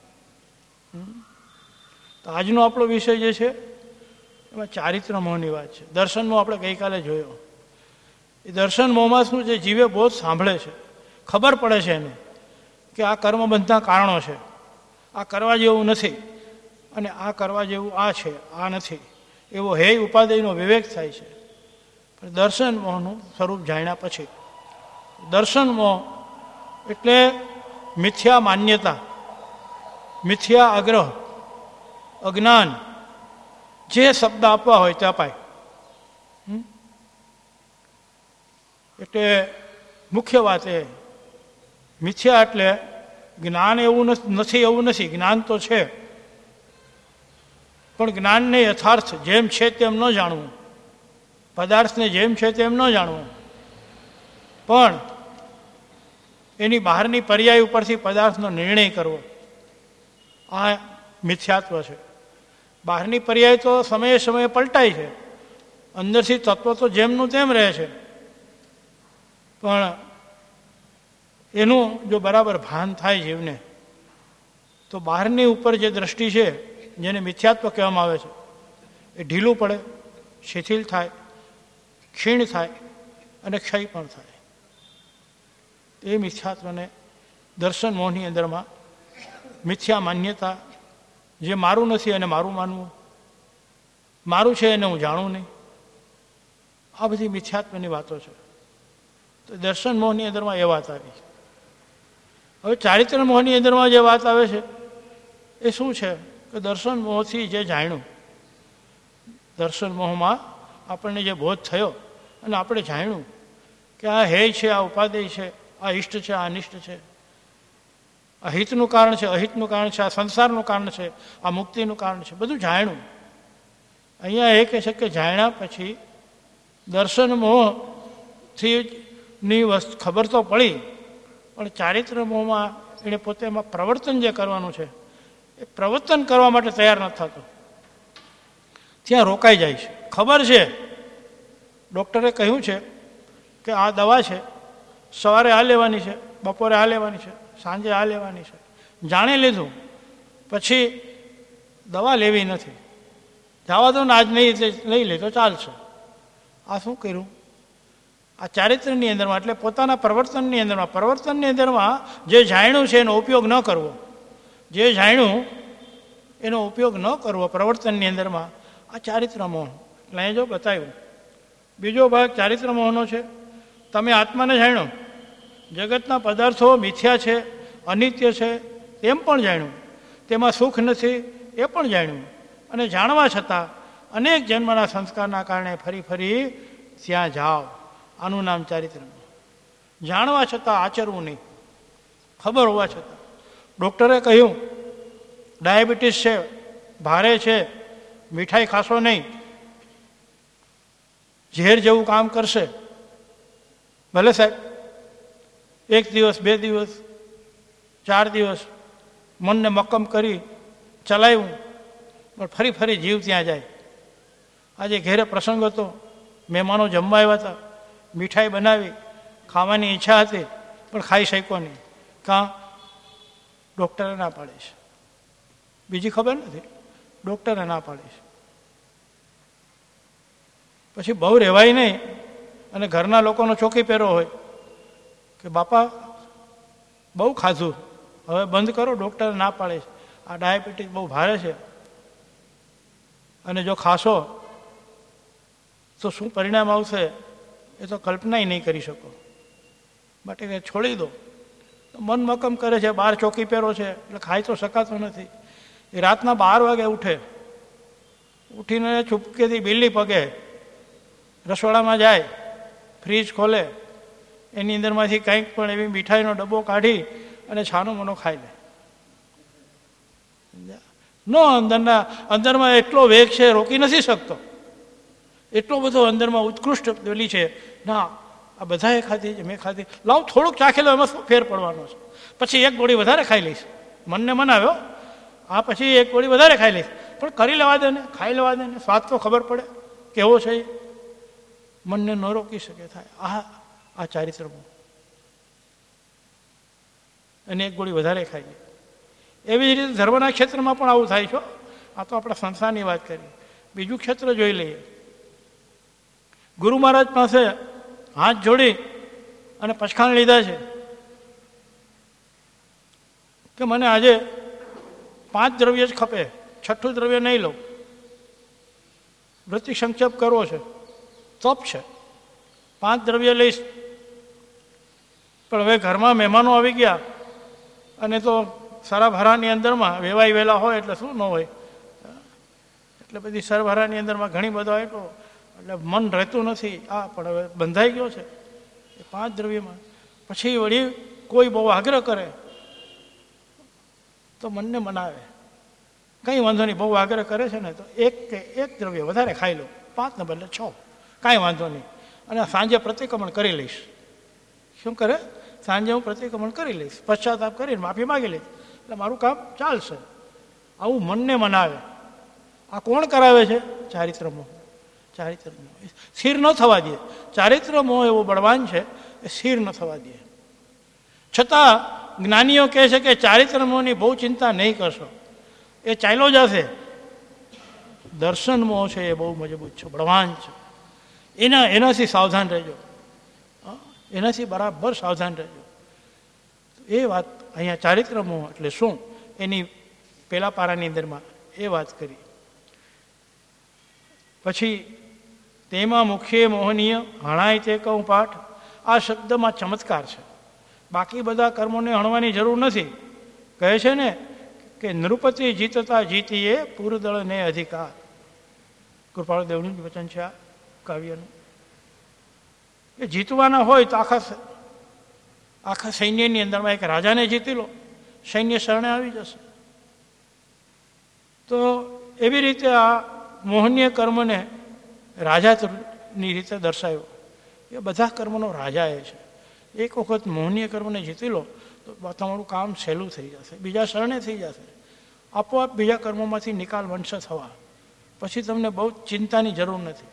તો આજનો આપણો વિષય જે છે એમાં ચારિત્ર મોહની વાત છે. દર્શન મોહ આપણે ગઈકાલે જોયો. એ દર્શન મોહમાં શું છે, જીવે બોધ સાંભળે છે, ખબર પડે છે એને કે આ કર્મબંધના કારણો છે, આ કરવા જેવું નથી અને આ કરવા જેવું આ છે, આ નથી, એવો હે ઉપાદેયનો વિવેક થાય છે. પણ દર્શન મોહનું સ્વરૂપ જાણ્યા પછી, દર્શન મોહ એટલે મિથ્યા માન્યતા, મિથ્યા આગ્રહ, અજ્ઞાન, જે શબ્દ આપવા હોય તે અપાય. એટલે મુખ્ય વાત એ મિથ્યા એટલે જ્ઞાન એવું નથી એવું નથી, જ્ઞાન તો છે, પણ જ્ઞાનને યથાર્થ જેમ છે તેમ ન જાણવું, પદાર્થને જેમ છે તેમ ન જાણવું, પણ એની બહારની પર્યાય ઉપરથી પદાર્થનો નિર્ણય કરવો, આ મિથ્યાત્વ છે. બહારની પર્યાય તો સમયે સમયે પલટાય છે, અંદરથી તત્વ તો જેમનું તેમ રહે છે, પણ એનું જો બરાબર ભાન થાય જીવને તો બહારની ઉપર જે દ્રષ્ટિ છે જેને મિથ્યાત્વ કહેવામાં આવે છે એ ઢીલું પડે, શિથિલ થાય, ક્ષીણ થાય અને ક્ષય પણ થાય. એ મિથ્યાત્વને દર્શન મોહની અંદરમાં મિથ્યા માન્યતા, જે મારું નથી અને મારું માનવું, મારું છે એને હું જાણું નહીં, આ બધી મિથ્યાત્વની વાતો છે. તો દર્શન મોહની અંદરમાં એ વાત આવી. હવે ચારિત્ર મોહની અંદરમાં જે વાત આવે છે એ શું છે કે દર્શન મોહથી જે જાણ્યું, દર્શન મોહમાં આપણને જે બોધ થયો અને આપણે જાણ્યું કે આ હે છે, આ ઉપાદેય છે, આ ઇષ્ટ છે, આ અનિષ્ટ છે, આ હિતનું કારણ છે, અહિતનું કારણ છે, આ સંસારનું કારણ છે, આ મુક્તિનું કારણ છે, બધું જાણ્યું. અહીંયા એ કહે છે કે જાણ્યા પછી દર્શન મોહથી ની વસ્તુ ખબર તો પડી, પણ ચારિત્ર મોહમાં એને પોતે એમાં પ્રવર્તન જે કરવાનું છે એ પ્રવર્તન કરવા માટે તૈયાર નથી થતો, ત્યાં રોકાઈ જાય છે. ખબર છે, ડૉક્ટરે કહ્યું છે કે આ દવા છે, સવારે આ લેવાની છે, બપોરે આ લેવાની છે, સાંજે આ લેવાની છે, જાણી લીધું પછી દવા લેવી નથી, જવા દો ને આજ નહીં લઈ લે તો ચાલશે. આ શું કર્યું? આ ચારિત્રની અંદરમાં એટલે પોતાના પ્રવર્તનની અંદરમાં, પ્રવર્તનની અંદરમાં જે જાણ્યું છે એનો ઉપયોગ ન કરવો, જે જાણ્યું એનો ઉપયોગ ન કરવો પ્રવર્તનની અંદરમાં, આ ચારિત્ર મોહ. એટલે અહીં જો બતાવ્યું બીજો ભાગ ચારિત્ર મોહનો છે. તમે આત્માને જાણ્યો, જગતના પદાર્થો મિથ્યા છે, અનિત્ય છે તેમ પણ જાણ્યું, તેમાં સુખ નથી એ પણ જાણ્યું, અને જાણવા છતાં અનેક જન્મના સંસ્કારના કારણે ફરી ફરી ત્યાં જાઓ. આનું નામ ચારિત્ર. જાણવા છતાં આચરવું નહીં, ખબર હોવા છતાં. ડૉક્ટરે કહ્યું ડાયાબિટીસ છે, ભારે છે, મીઠાઈ ખાશો નહીં, ઝેર જેવું કામ કરશે. ભલે સાહેબ, એક દિવસ, બે દિવસ, ચાર દિવસ મનને મક્કમ કરી ચલાવ્યું, પણ ફરી ફરી જીવ ત્યાં જાય. આજે ઘેરે પ્રસંગ હતો, મહેમાનો જમવા આવ્યા હતા, મીઠાઈ બનાવી, ખાવાની ઈચ્છા હતી પણ ખાઈ શક્યો નહીં. કાં? ડૉક્ટરે ના પાડે છે. બીજી ખબર નથી, ડૉક્ટરે ના પાડે છે. પછી બહુ રહેવાય નહીં અને ઘરના લોકોનો ચોકી પહેરો હોય કે બાપા બહુ ખાધું, હવે બંધ કરો, ડૉક્ટરે ના પાડે છે, આ ડાયાબિટીસ બહુ ભારે છે અને જો ખાશો તો શું પરિણામ આવશે એ તો કલ્પના નહીં કરી શકો, માટે કે છોડી દો. મન મક્કમ કરે છે, બહાર ચોકી પહેરો છે એટલે ખાઈ તો શકાતો નથી. એ રાતના બાર વાગે ઉઠે, ઉઠીને ચૂપકેથી બિલ્લી પગે રસોડામાં જાય, ફ્રીજ ખોલે, એની અંદરમાંથી કંઈક પણ એવી મીઠાઈનો ડબ્બો કાઢી અને છાનો મનો ખાઈ લે. નો અંદરના અંદરમાં એટલો વેગ છે, રોકી નથી શકતો, એટલો બધો અંદરમાં ઉત્કૃષ્ટ પેલી છે. ના, આ બધાએ ખાધી છે, મેં ખાધી, લાવ થોડુંક ચાખી લો, એમાં શું ફેર પડવાનો છે, પછી એક ગોળી વધારે ખાઈ લઈશ, મનને મનાવ્યો, આ પછી એક ગોળી વધારે ખાઈ લઈશ, પણ કરી લેવા દે ને, ખાઈ લેવા દે ને, સ્વાદ તો ખબર પડે કેવો છે. મનને ન રોકી શકે થાય. આ આ ચારિત્રમો. અને એક ગોળી વધારે ખાઈ લે. એવી જ રીતે ધર્મના ક્ષેત્રમાં પણ આવું થાય છે. આ તો આપણા સંસારની વાત કરી. બીજું ક્ષેત્ર જોઈ લઈએ. ગુરુ મહારાજ પાસે હાથ જોડી અને પછખાણ લીધા છે કે મને આજે પાંચ દ્રવ્ય જ ખપે, છઠ્ઠું દ્રવ્ય નહીં લઉં. વૃત્તિ સંક્ષેપ કરવો છે, તપ છે, પાંચ દ્રવ્ય લઈશ. પણ હવે ઘરમાં મહેમાનો આવી ગયા અને તો સરભરાની અંદરમાં વેવાઈ વેલા હોય એટલે શું ન હોય, એટલે બધી સરભરાની અંદરમાં ઘણી બધો એટલો એટલે મન રહેતું નથી. આ પણ હવે બંધાઈ ગયો છે એ પાંચ દ્રવ્યમાં. પછી વળી કોઈ બહુ આગ્રહ કરે તો મનને મનાવે, કંઈ વાંધો નહીં, બહુ આગ્રહ કરે છે ને તો એક કે એક દ્રવ્ય વધારે ખાઈ લો, પાંચને બદલે છ, કાંઈ વાંધો નહીં, અને સાંજે પ્રતિક્રમણ કરી લઈશ. શું કરે? સાંજે હું પ્રતિક્રમણ કરી લઈશ, પશ્ચાતાપ કરીને માફી માગી લઈશ, એટલે મારું કામ ચાલશે. આવું મનને મનાવે. આ કોણ કરાવે છે? ચારિત્રમોહ. ચારિત્રમોહ સ્થિર ન થવા દે. ચારિત્રમોહ એવો બળવાન છે, એ સ્થિર ન થવા દે. છતાં જ્ઞાનીઓ કહે છે કે ચારિત્રમોહની બહુ ચિંતા નહીં કરશો, એ ચાલ્યો જશે. દર્શન મોહ છે એ બહુ મજબૂત છે, બળવાન છે. એના એનાથી સાવધાન રહેજો, એનાથી બરાબર સાવધાન રહેજો. એ વાત અહીંયા ચારિત્ર મોહ એટલે શું એની પેલા પારાની અંદરમાં એ વાત કરી. પછી તેમાં મુખ્ય મોહનીય હણાય તે કહું પાઠ. આ શબ્દમાં ચમત્કાર છે, બાકી બધા કર્મોને હણવાની જરૂર નથી. કહે છે ને કે નૃપતિ જીતતા જીતીએ પૂરદળને અધિકાર. કૃપાળ દેવનું જ વચન છે આ કાવ્યનું. એ જીતવાના હોય તો આખા આખા સૈન્યની અંદરમાં એક રાજાને જીતી લો, સૈન્ય શરણે આવી જશે. તો એવી રીતે આ મોહનીય કર્મને રાજાની રીતે દર્શાવ્યો. એ બધા કર્મનો રાજા એ છે. એક વખત મોહનીય કર્મને જીતી લો તો તમારું કામ સહેલું થઈ જશે, બીજા શરણે થઈ જશે. આપોઆપ બીજા કર્મોમાંથી નિકાલ બનશે થવા. પછી તમને બહુ ચિંતાની જરૂર નથી.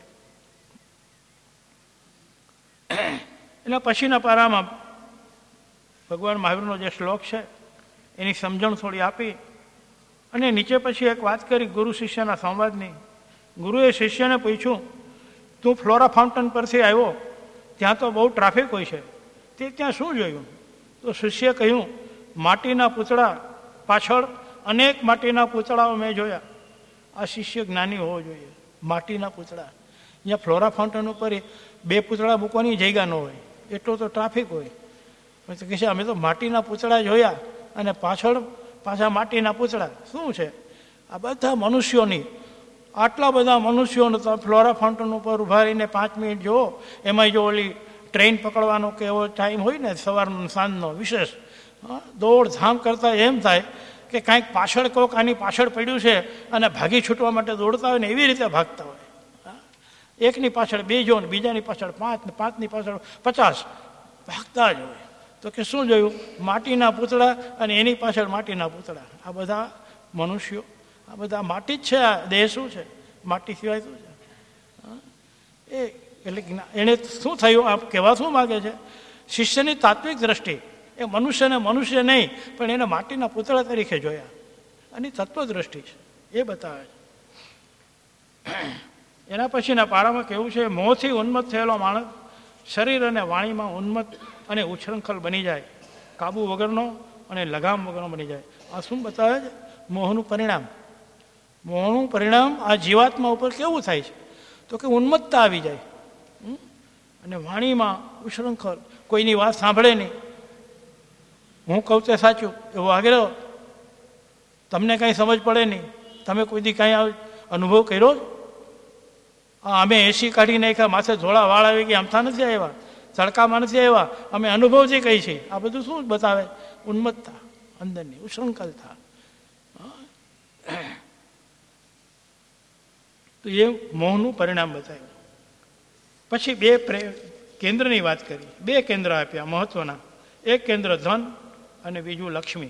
એના પછીના પારામાં ભગવાન મહાવીરનો જે શ્લોક છે એની સમજણ થોડી આપી અને નીચે પછી એક વાત કરી ગુરુ શિષ્યના સંવાદની. ગુરુએ શિષ્યને પૂછ્યું, તું ફ્લોરા ફાઉન્ટેન પરથી આવ્યો, ત્યાં તો બહુ ટ્રાફિક હોય છે, તે ત્યાં શું જોયું? તો શિષ્યએ કહ્યું, માટીના પૂતળા પાછળ અનેક માટીના પૂતળાઓ મેં જોયા. આ શિષ્ય જ્ઞાની હોવો જોઈએ. માટીના પૂતળા, જ્યાં ફ્લોરા ફાઉન્ટેન ઉપર બે પૂતળા મૂકવાની જગ્યા ન હોય, એટલો તો ટ્રાફિક હોય. પછી કહે છે અમે તો માટીના પૂતળા જોયા અને પાછળ પાછા માટીના પૂતળા. શું છે આ? બધા મનુષ્યોની, આટલા બધા મનુષ્યોનો તો ફ્લોરા ફાઉન્ટેન ઉપર ઉભા રહીને પાંચ મિનિટ જુઓ, એમાં જો ઓલી ટ્રેન પકડવાનો કે એવો ટાઈમ હોય ને સવારનો સાંજનો વિશેષ, દોડ ધામ કરતાં એમ થાય કે કાંઈક પાછળ કોક આની પાછળ પડ્યું છે અને ભાગી છૂટવા માટે દોડતા હોય ને એવી રીતે ભાગતા હોય. એકની પાછળ બે જો ને બીજાની પાછળ પાંચ ને પાંચની પાછળ પચાસ ભાગતા જ હોય. તો કે શું જોયું? માટીના પૂતળા અને એની પાછળ માટીના પૂતળા. આ બધા મનુષ્યો, આ બધા માટી જ છે. આ દેહ શું છે? માટી સિવાય શું છે? એ એટલે એને શું થયું? આ કહેવા શું માગે છે? શિષ્યની તાત્વિક દ્રષ્ટિ, એ મનુષ્યને મનુષ્ય નહીં પણ એને માટીના પૂતળા તરીકે જોયા. અને તત્વ દ્રષ્ટિ છે એ બતાવે છે. એના પછીના પારામાં કેવું છે, મોહથી ઉન્મત્ત થયેલો માણસ શરીર અને વાણીમાં ઉન્મત્ત અને ઉચ્છૃંખલ બની જાય, કાબુ વગરનો અને લગામ વગરનો બની જાય. આ શું બતાવે છે? મોહનું પરિણામ. મોહનું પરિણામ આ જીવાત્મા ઉપર કેવું થાય છે? તો કે ઉન્મત્તતા આવી જાય અને વાણીમાં ઉચ્છૃંખલ, કોઈની વાત સાંભળે નહીં. હું કહું તે સાચું એવું આગળ તમને કાંઈ સમજ પડે નહીં. તમે કોઈ દી કાંઈ અનુભવ કર્યો? અમે એસી કાઢી નાખ્યા, માથે ધોળા વાળ આવી ગયા, આમથા નથી આવ્યા, તડકામાં નથી આવ્યા, અમે અનુભવથી કહી છીએ. આ બધું શું બતાવે? ઉન્મત્તતા, અંદરની ઉશૃંખલતા. તો એ મોહનું પરિણામ બતાવ્યું. પછી બે કેન્દ્રની વાત કરી. બે કેન્દ્ર આપ્યા મહત્વના. એક કેન્દ્ર ધન અને બીજું લક્ષ્મી.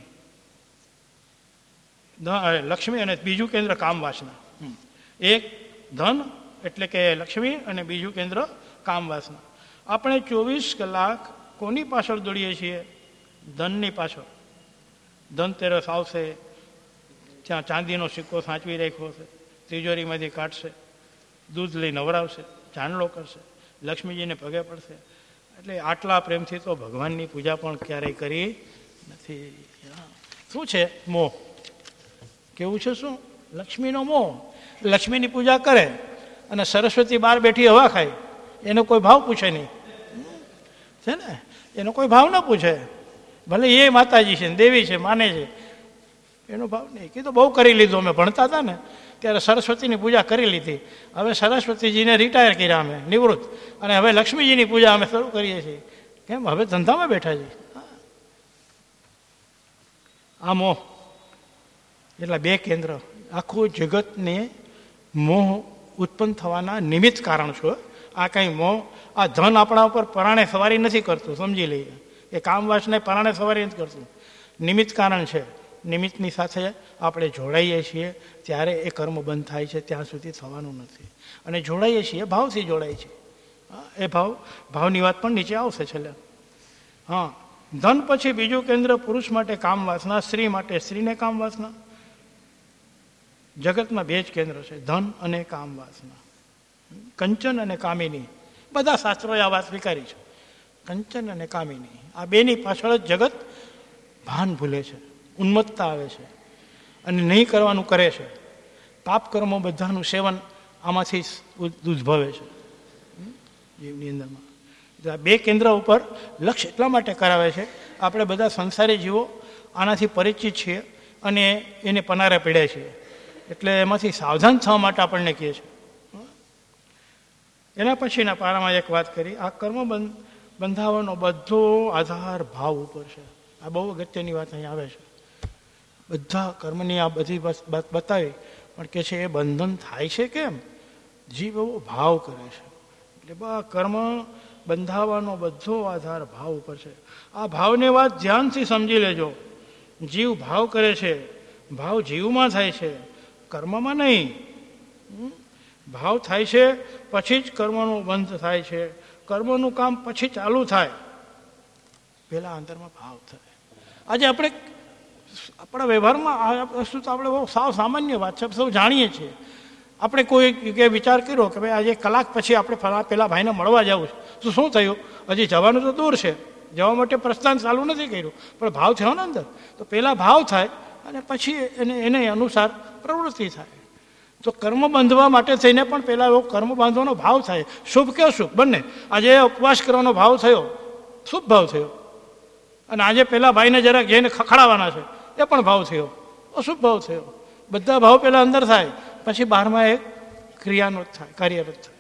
લક્ષ્મી અને બીજું કેન્દ્ર કામ વાસના. એક ધન એટલે કે લક્ષ્મી અને બીજું કેન્દ્ર કામ વાસના. આપણે ચોવીસ કલાક કોની પાછળ દોડીએ છીએ? ધનની પાછળ. ધનતેરસ આવશે, ત્યાં ચાંદીનો સિક્કો સાચવી રાખ્યો છે, તિજોરીમાંથી કાઢશે, દૂધ લઈ નવરાવશે, ચાંદલો કરશે, લક્ષ્મીજીને પગે પડશે. એટલે આટલા પ્રેમથી તો ભગવાનની પૂજા પણ ક્યારેય કરી નથી. શું છે? મોહ. કેવું છે? શું? લક્ષ્મીનો મોહ. લક્ષ્મીની પૂજા કરે અને સરસ્વતી બહાર બેઠી હવા ખાય, એનો કોઈ ભાવ પૂછે નહીં, છે ને? એનો કોઈ ભાવ ના પૂછે. ભલે એ માતાજી છે, દેવી છે, માને છે, એનો ભાવ નહીં. કીધું બહુ કરી લીધું. અમે ભણતા હતા ને ત્યારે સરસ્વતીની પૂજા કરી લીધી. હવે સરસ્વતીજીને રિટાયર કર્યા અમે, નિવૃત્ત, અને હવે લક્ષ્મીજીની પૂજા અમે શરૂ કરીએ છીએ. કેમ? હવે ધંધામાં બેઠા છીએ. આ મોહ. એટલા બે કેન્દ્ર આખું જગતને મોહ ઉત્પન્ન થવાના નિમિત્ત કારણ છો. આ કંઈ મોહ, આ ધન આપણા ઉપર પરાણે સવારી નથી કરતું, સમજી લઈએ. એ કામવાસને પરાણે સવારી નથી કરતું, નિમિત્ત કારણ છે. નિમિત્તની સાથે આપણે જોડાઈએ છીએ ત્યારે એ કર્મ બંધ થાય છે, ત્યાં સુધી થવાનું નથી. અને જોડાઈએ છીએ ભાવથી જોડાય છે. એ ભાવ ભાવની વાત પણ નીચે આવશે છેલ્લે. હા, ધન પછી બીજું કેન્દ્ર પુરુષ માટે કામ વાસના, સ્ત્રી માટે સ્ત્રીને કામ વાસના. જગતમાં બે જ કેન્દ્ર છે, ધન અને કામ વાસના. કંચન અને કામિની. બધા શાસ્ત્રોએ આ વાત સ્વીકારી છે. કંચન અને કામિની, આ બેની પાછળ જ જગત ભાન ભૂલે છે, ઉન્મત્તતા આવે છે અને નહીં કરવાનું કરે છે. પાપ કર્મો બધાનું સેવન આમાંથી ઉદ્ભવે છે જીવની અંદરમાં. આ બે કેન્દ્ર ઉપર લક્ષ્ય એટલા માટે કરાવે છે, આપણે બધા સંસારી જીવો આનાથી પરિચિત છીએ અને એને પનારે પીડ્યા છીએ, એટલે એમાંથી સાવધાન થવા માટે આપણને કહે છે. એના પછીના પારામાં એક વાત કરી, આ કર્મ બંધાવાનો બધો આધાર ભાવ ઉપર છે. આ બહુ અગત્યની વાત અહીં આવે છે. બધા કર્મની આ બધી વાત બતાવી, પણ કે છે એ બંધન થાય છે કેમ? જીવ એવો ભાવ કરે છે. એટલે કર્મ બંધાવાનો બધો આધાર ભાવ ઉપર છે. આ ભાવની વાત ધ્યાનથી સમજી લેજો. જીવ ભાવ કરે છે, ભાવ જીવમાં થાય છે, કર્મમાં નહીં. ભાવ થાય છે પછી જ કર્મનો બંધ થાય છે. કર્મનું કામ પછી ચાલુ થાય, પેલા અંતરમાં ભાવ થાય. આજે આપણે આપણા વ્યવહારમાં આ વસ્તુ તો આપણે બહુ સાવ સામાન્ય વાત છે, સૌ જાણીએ છીએ. આપણે કોઈ જગ્યાએ વિચાર કર્યો કે ભાઈ આજે કલાક પછી આપણે પેલા ભાઈને મળવા જવું છે, તો શું થયું? હજી જવાનું તો દૂર છે, જવા માટે પ્રસ્થાન ચાલુ નથી કર્યું, પણ ભાવ થયો ને અંદર. તો પહેલાં ભાવ થાય અને પછી એને એને અનુસાર પ્રવૃત્તિ થાય. તો કર્મ બાંધવા માટે થઈને પણ પહેલાં એવો કર્મ બાંધવાનો ભાવ થાય, શુભ કે અશુભ બંને. આજે ઉપવાસ કરવાનો ભાવ થયો, શુભ ભાવ થયો. અને આજે પેલા ભાઈને જરાક જઈને ખખડાવવાના છે, એ પણ ભાવ થયો, અશુભ ભાવ થયો. બધા ભાવ પહેલાં અંદર થાય, પછી બહારમાં એક ક્રિયાનો થાય, કાર્યરત થાય.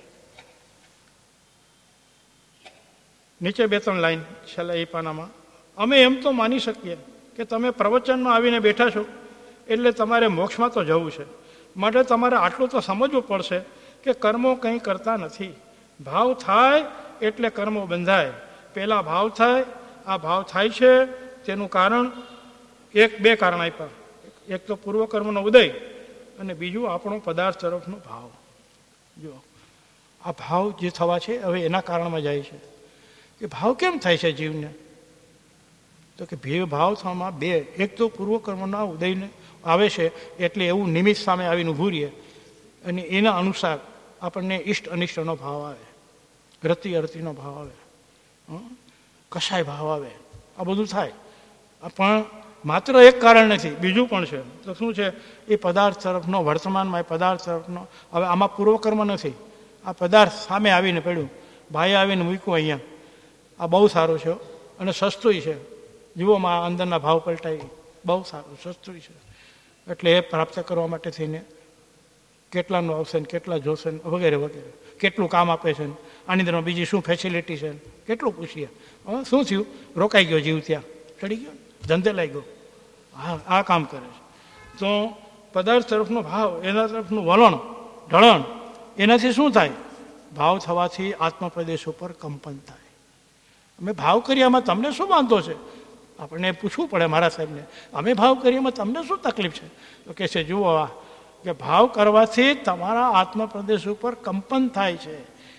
નીચે બે ત્રણ લાઈન છેલ્લા એ પાનામાં. અમે એમ તો માની શકીએ કે તમે પ્રવચનમાં આવીને બેઠા છો એટલે તમારે મોક્ષમાં તો જવું છે, માટે તમારે આટલું તો સમજવું પડશે કે કર્મો કંઈ કરતા નથી. ભાવ થાય એટલે કર્મો બંધાય. પહેલાં ભાવ થાય, આ ભાવ થાય છે તેનું કારણ એક બે કારણ આપ્યા. એક તો પૂર્વકર્મનો ઉદય અને બીજું આપણો પદાર્થ તરફનો ભાવ. જો આ ભાવ જે થવા છે હવે એના કારણમાં જાય છે. કે ભાવ કેમ થાય છે જીવને? તો કે બે ભાવ થવામાં બે, એક તો પૂર્વકર્મના ઉદયને આવે છે એટલે એવું નિમિત્ત સામે આવીને ઊભું રહીએ અને એના અનુસાર આપણને ઇષ્ટ અનિષ્ટનો ભાવ આવે, રતિ અરતિનો ભાવ આવે, કશાય ભાવ આવે. આ બધું થાય. પણ માત્ર એક કારણ નથી, બીજું પણ છે. તો શું છે? એ પદાર્થ તરફનો, વર્તમાનમાં એ પદાર્થ તરફનો. હવે આમાં પૂર્વકર્મ નથી, આ પદાર્થ સામે આવીને પડ્યું, ભાઈ આવીને મૂક્યું અહીંયા, આ બહુ સારું છે અને સસ્તું છે, જુઓ માં અંદરના ભાવ પલટાય, બહુ સારું સસ્તું છે. એટલે એ પ્રાપ્ત કરવા માટે થઈને કેટલાનું આવશે ને કેટલા જોશે ને વગેરે વગેરે, કેટલું કામ આપે છે ને આની અંદરમાં બીજી શું ફેસિલિટી છે કેટલું પૂછીએ. હવે શું થયું, રોકાઈ ગયો જીવ, ત્યાં ચડી ગયો, ધંધે લાગી ગયો, હા આ કામ કરે છે. તો પદાર્થ તરફનો ભાવ, એના તરફનું વલણ ઢળણ, એનાથી શું થાય, ભાવ થવાથી આત્મપ્રદેશ ઉપર કંપન થાય. અમે ભાવ કર્યામાં તમને શું વાંધો છે, આપણને પૂછવું પડે મારા સાહેબને, અમે ભાવ કરીએમાં તમને શું તકલીફ છે? તો કહે છે જુઓ આ કે ભાવ કરવાથી તમારા આત્મપ્રદેશ ઉપર કંપન થાય છે.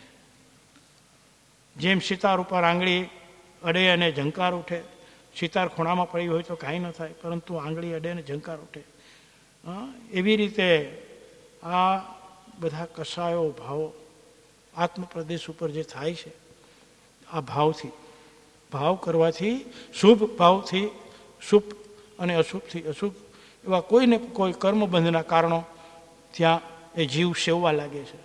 જેમ સિતાર ઉપર આંગળી અડે અને ઝંકાર ઉઠે, સિતાર ખૂણામાં પડી હોય તો કાંઈ ન થાય, પરંતુ આંગળી અડે અને ઝંકાર ઉઠે. એવી રીતે આ બધા કસાયો ભાવો આત્મપ્રદેશ ઉપર જે થાય છે, આ ભાવથી, ભાવ કરવાથી શુભ ભાવથી શુભ અને અશુભથી અશુભ એવા કોઈને કોઈ કર્મબંધના કારણો ત્યાં એ જીવ સેવવા લાગે છે.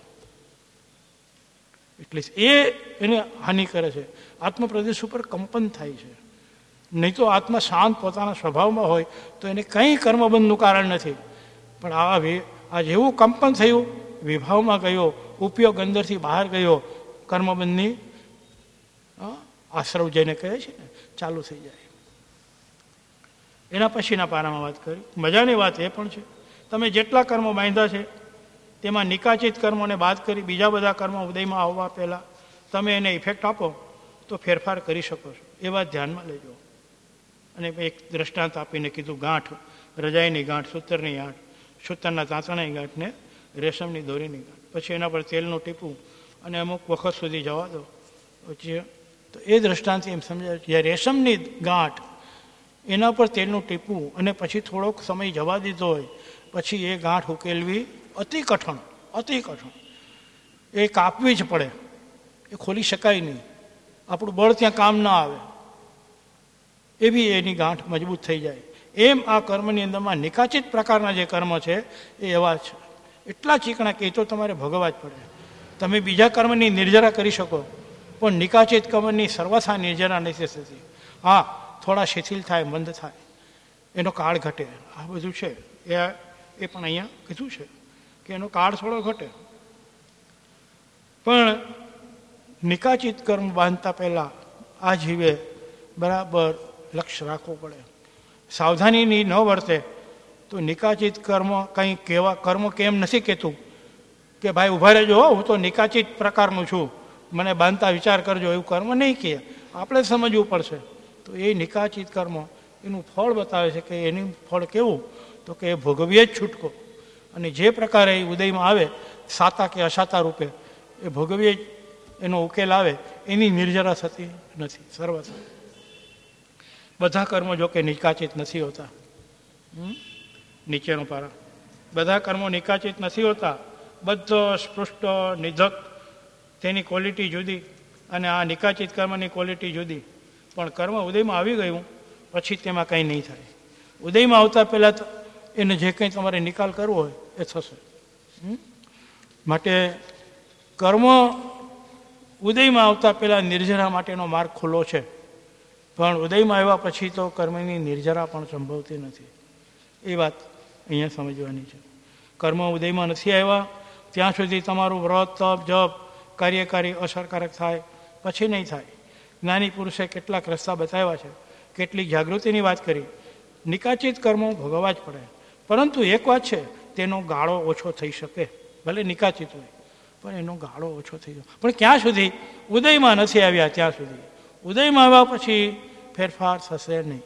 એટલે એ એને હાનિ કરે છે, આત્મપ્રદેશ ઉપર કંપન થાય છે. નહીં તો આત્મા શાંત પોતાના સ્વભાવમાં હોય તો એને કંઈ કર્મબંધનું કારણ નથી. પણ આ આ જેવું કંપન થયું, વિભાવમાં ગયો, ઉપયોગ અંદરથી બહાર ગયો, કર્મબંધની આશ્રવ જેને કહે છે ને ચાલુ થઈ જાય. એના પછીના પારામાં વાત કરી, મજાની વાત એ પણ છે, તમે જેટલા કર્મો બાંધ્યા છે તેમાં નિકાચિત કર્મોને બાદ કરી બીજા બધા કર્મો ઉદયમાં આવવા પહેલાં તમે એને ઇફેક્ટ આપો તો ફેરફાર કરી શકો છો. એ વાત ધ્યાનમાં લેજો. અને એક દ્રષ્ટાંત આપીને કીધું, ગાંઠ, રજાઈની ગાંઠ, સૂતરની ગાંઠ, સૂતરના તાંતણાની ગાંઠ ને રેશમની દોરીની ગાંઠ, પછી એના પર તેલનું ટીપું અને અમુક વખત સુધી જવા દો. પછી તો એ દ્રષ્ટાંત એમ સમજાય છે, રેશમની ગાંઠ એના પર તેલનું ટીપું અને પછી થોડોક સમય જવા દીધો હોય પછી એ ગાંઠ ઉકેલવી અતિ કઠણ, અતિ કઠણ. એ કાપવી જ પડે, એ ખોલી શકાય નહીં, આપણું બળ ત્યાં કામ ના આવે, એવી એની ગાંઠ મજબૂત થઈ જાય. એમ આ કર્મની અંદરમાં નિકાચિત પ્રકારના જે કર્મ છે એ એવા છે, એટલા ચીકણા કે એ તો તમારે ભોગવવા જ પડે. તમે બીજા કર્મની નિર્જરા કરી શકો પણ નિકાચિત કર્મની સર્વથા નિર્જરા નથી થતી. હા, થોડા શિથિલ થાય, મંદ થાય, એનો કાળ ઘટે, આ બધું છે. એ એ પણ અહીંયા કીધું છે કે એનો કાળ થોડો ઘટે. પણ નિકાચિત કર્મ બાંધતા પહેલાં આ જીવે બરાબર લક્ષ્ય રાખવું પડે. સાવધાનીની ન વર્તે તો નિકાચિત કર્મ કંઈ કેવા કર્મ કેમ નથી કહેતું કે ભાઈ ઊભા રહેજો, હું તો નિકાચિત પ્રકારનું છું, મને બાંધતા વિચાર કરજો, એવું કર્મ નહીં કહે. આપણે સમજવું પડશે. તો એ નિકાચિત કર્મ એનું ફળ બતાવે છે કે એનું ફળ કેવું, તો કે એ ભોગવીએ જ છૂટકો. અને જે પ્રકારે એ ઉદયમાં આવે સાતા કે અસાતા રૂપે એ ભોગવીએ જ એનો ઉકેલ આવે, એની નિર્જરા થતી નથી સર્વથા. બધા કર્મો જો કે નિકાચિત નથી હોતા. નીચેનો પારા, બધા કર્મો નિકાચિત નથી હોતા. બધો સ્પૃષ્ટ નિધક, તેની ક્વોલિટી જુદી અને આ નિકાચિત કર્મની ક્વોલિટી જુદી. પણ કર્મ ઉદયમાં આવી ગયું પછી તેમાં કંઈ નહીં થાય. ઉદયમાં આવતા પહેલાં એને જે કંઈ તમારે નિકાલ કરવો હોય એ થશે. માટે કર્મ ઉદયમાં આવતા પહેલાં નિર્જરા માટેનો માર્ગ ખુલ્લો છે, પણ ઉદયમાં આવ્યા પછી તો કર્મની નિર્જરા પણ સંભવતી નથી. એ વાત અહીંયા સમજવાની છે. કર્મ ઉદયમાં નથી આવ્યા ત્યાં સુધી તમારું વ્રત, તપ, જપ, કાર્યકારી અસરકારક થાય, પછી નહીં થાય. જ્ઞાની પુરુષે કેટલાક રસ્તા બતાવ્યા છે, કેટલીક જાગૃતિની વાત કરી. નિકાચિત કર્મો ભોગવવા જ પડે, પરંતુ એક વાત છે, તેનો ગાળો ઓછો થઈ શકે. ભલે નિકાચિત હોય પણ એનો ગાળો ઓછો થઈ જાય. પણ ક્યાં સુધી? ઉદયમાં નથી આવ્યા ત્યાં સુધી. ઉદયમાં આવ્યા પછી ફેરફાર થશે નહીં.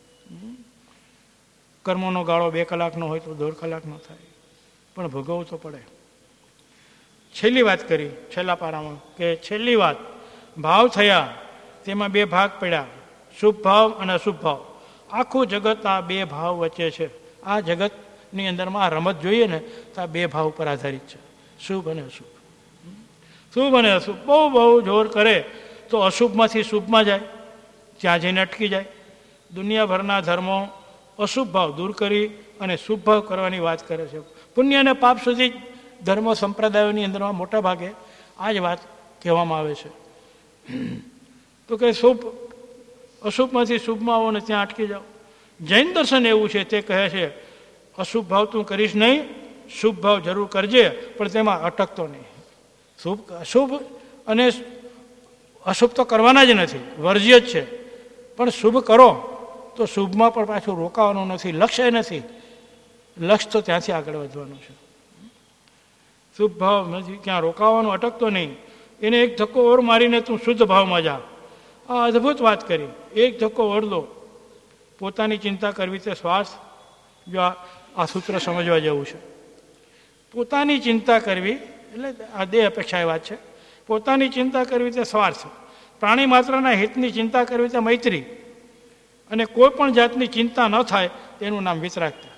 કર્મોનો ગાળો બે કલાકનો હોય તો દોઢ કલાકનો થાય, પણ ભોગવવું તો પડે. છેલ્લી વાત કરી છેલ્લા પારામાં કે છેલ્લી વાત, ભાવ થયા તેમાં બે ભાગ પડ્યા, શુભ ભાવ અને અશુભ ભાવ. આખું જગત આ બે ભાવ વચ્ચે છે. આ જગતની અંદરમાં આ રમત જોઈએ ને તો આ બે ભાવ પર આધારિત છે, શુભ અને અશુભ. શુભ અને અશુભ બહુ બહુ જોર કરે તો અશુભમાંથી શુભમાં જાય, ત્યાં જઈને અટકી જાય. દુનિયાભરના ધર્મો અશુભ ભાવ દૂર કરી અને શુભ ભાવ કરવાની વાત કરે છે. પુણ્ય અને પાપ સુધી જ ધર્મ સંપ્રદાયોની અંદરમાં મોટા ભાગે આ જ વાત કહેવામાં આવે છે. તો કે શુભ અશુભમાંથી શુભમાં આવો ને ત્યાં અટકી જાઓ. જૈન દર્શન એવું છે, તે કહે છે અશુભ ભાવ તું કરીશ નહીં, શુભ ભાવ જરૂર કરજે, પણ તેમાં અટકતો નહીં. શુભ અશુભ અને અશુભ તો કરવાના જ નથી, વર્જ્ય જ છે, પણ શુભ કરો તો શુભમાં પણ પાછું રોકાવાનું નથી. લક્ષ્ય નથી, લક્ષ્ય તો ત્યાંથી આગળ વધવાનું છે. શુભ ભાવ નથી, ક્યાં રોકાવાનું, અટકતો નહીં. એને એક ધક્કો ઓર મારીને તું શુદ્ધ ભાવમાં જા. આ અદ્ભુત વાત કરી. એક ધક્કો ઓર દો. પોતાની ચિંતા કરવી તે સ્વાર્થ. જો આ સૂત્ર સમજવા જેવું છે. પોતાની ચિંતા કરવી એટલે આ દેહ અપેક્ષા એ વાત છે. પોતાની ચિંતા કરવી તે સ્વાર્થ, પ્રાણી માત્રના હિતની ચિંતા કરવી તે મૈત્રી, અને કોઈ પણ જાતની ચિંતા ન થાય તેનું નામ વિતરાગતા.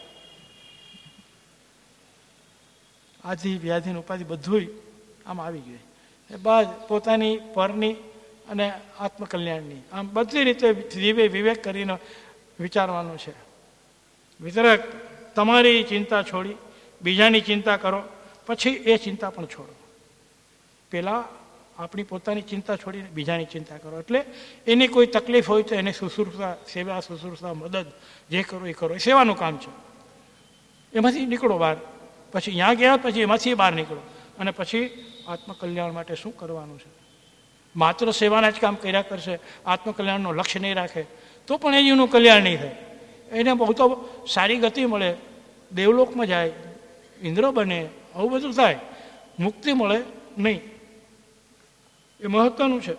આધિ વ્યાધિની ઉપાધિ બધું આમ આવી ગયું. એ બાદ પોતાની પરની અને આત્મકલ્યાણની આમ બધી રીતે વિવેક વિવેક કરીને વિચારવાનું છે. વિતરક તમારી ચિંતા છોડી બીજાની ચિંતા કરો, પછી એ ચિંતા પણ છોડો. પહેલાં આપણી પોતાની ચિંતા છોડીને બીજાની ચિંતા કરો. એટલે એની કોઈ તકલીફ હોય તો એને શુશ્રૂષા, સેવા, શુશ્રૂષા, મદદ જે કરો એ કરો, એ સેવાનું કામ છે. એમાંથી નીકળો બહાર. પછી ત્યાં ગયા પછી એમાંથી બહાર નીકળો, અને પછી આત્મકલ્યાણ માટે શું કરવાનું છે. માત્ર સેવાના જ કામ કર્યા કરશે, આત્મકલ્યાણનો લક્ષ્ય નહીં રાખે, તો પણ એનું કલ્યાણ નહીં થાય. એને બહુ તો સારી ગતિ મળે, દેવલોકમાં જાય, ઇન્દ્ર બને, આવું બધું થાય, મુક્તિ મળે નહીં. એ મહત્વનું છે.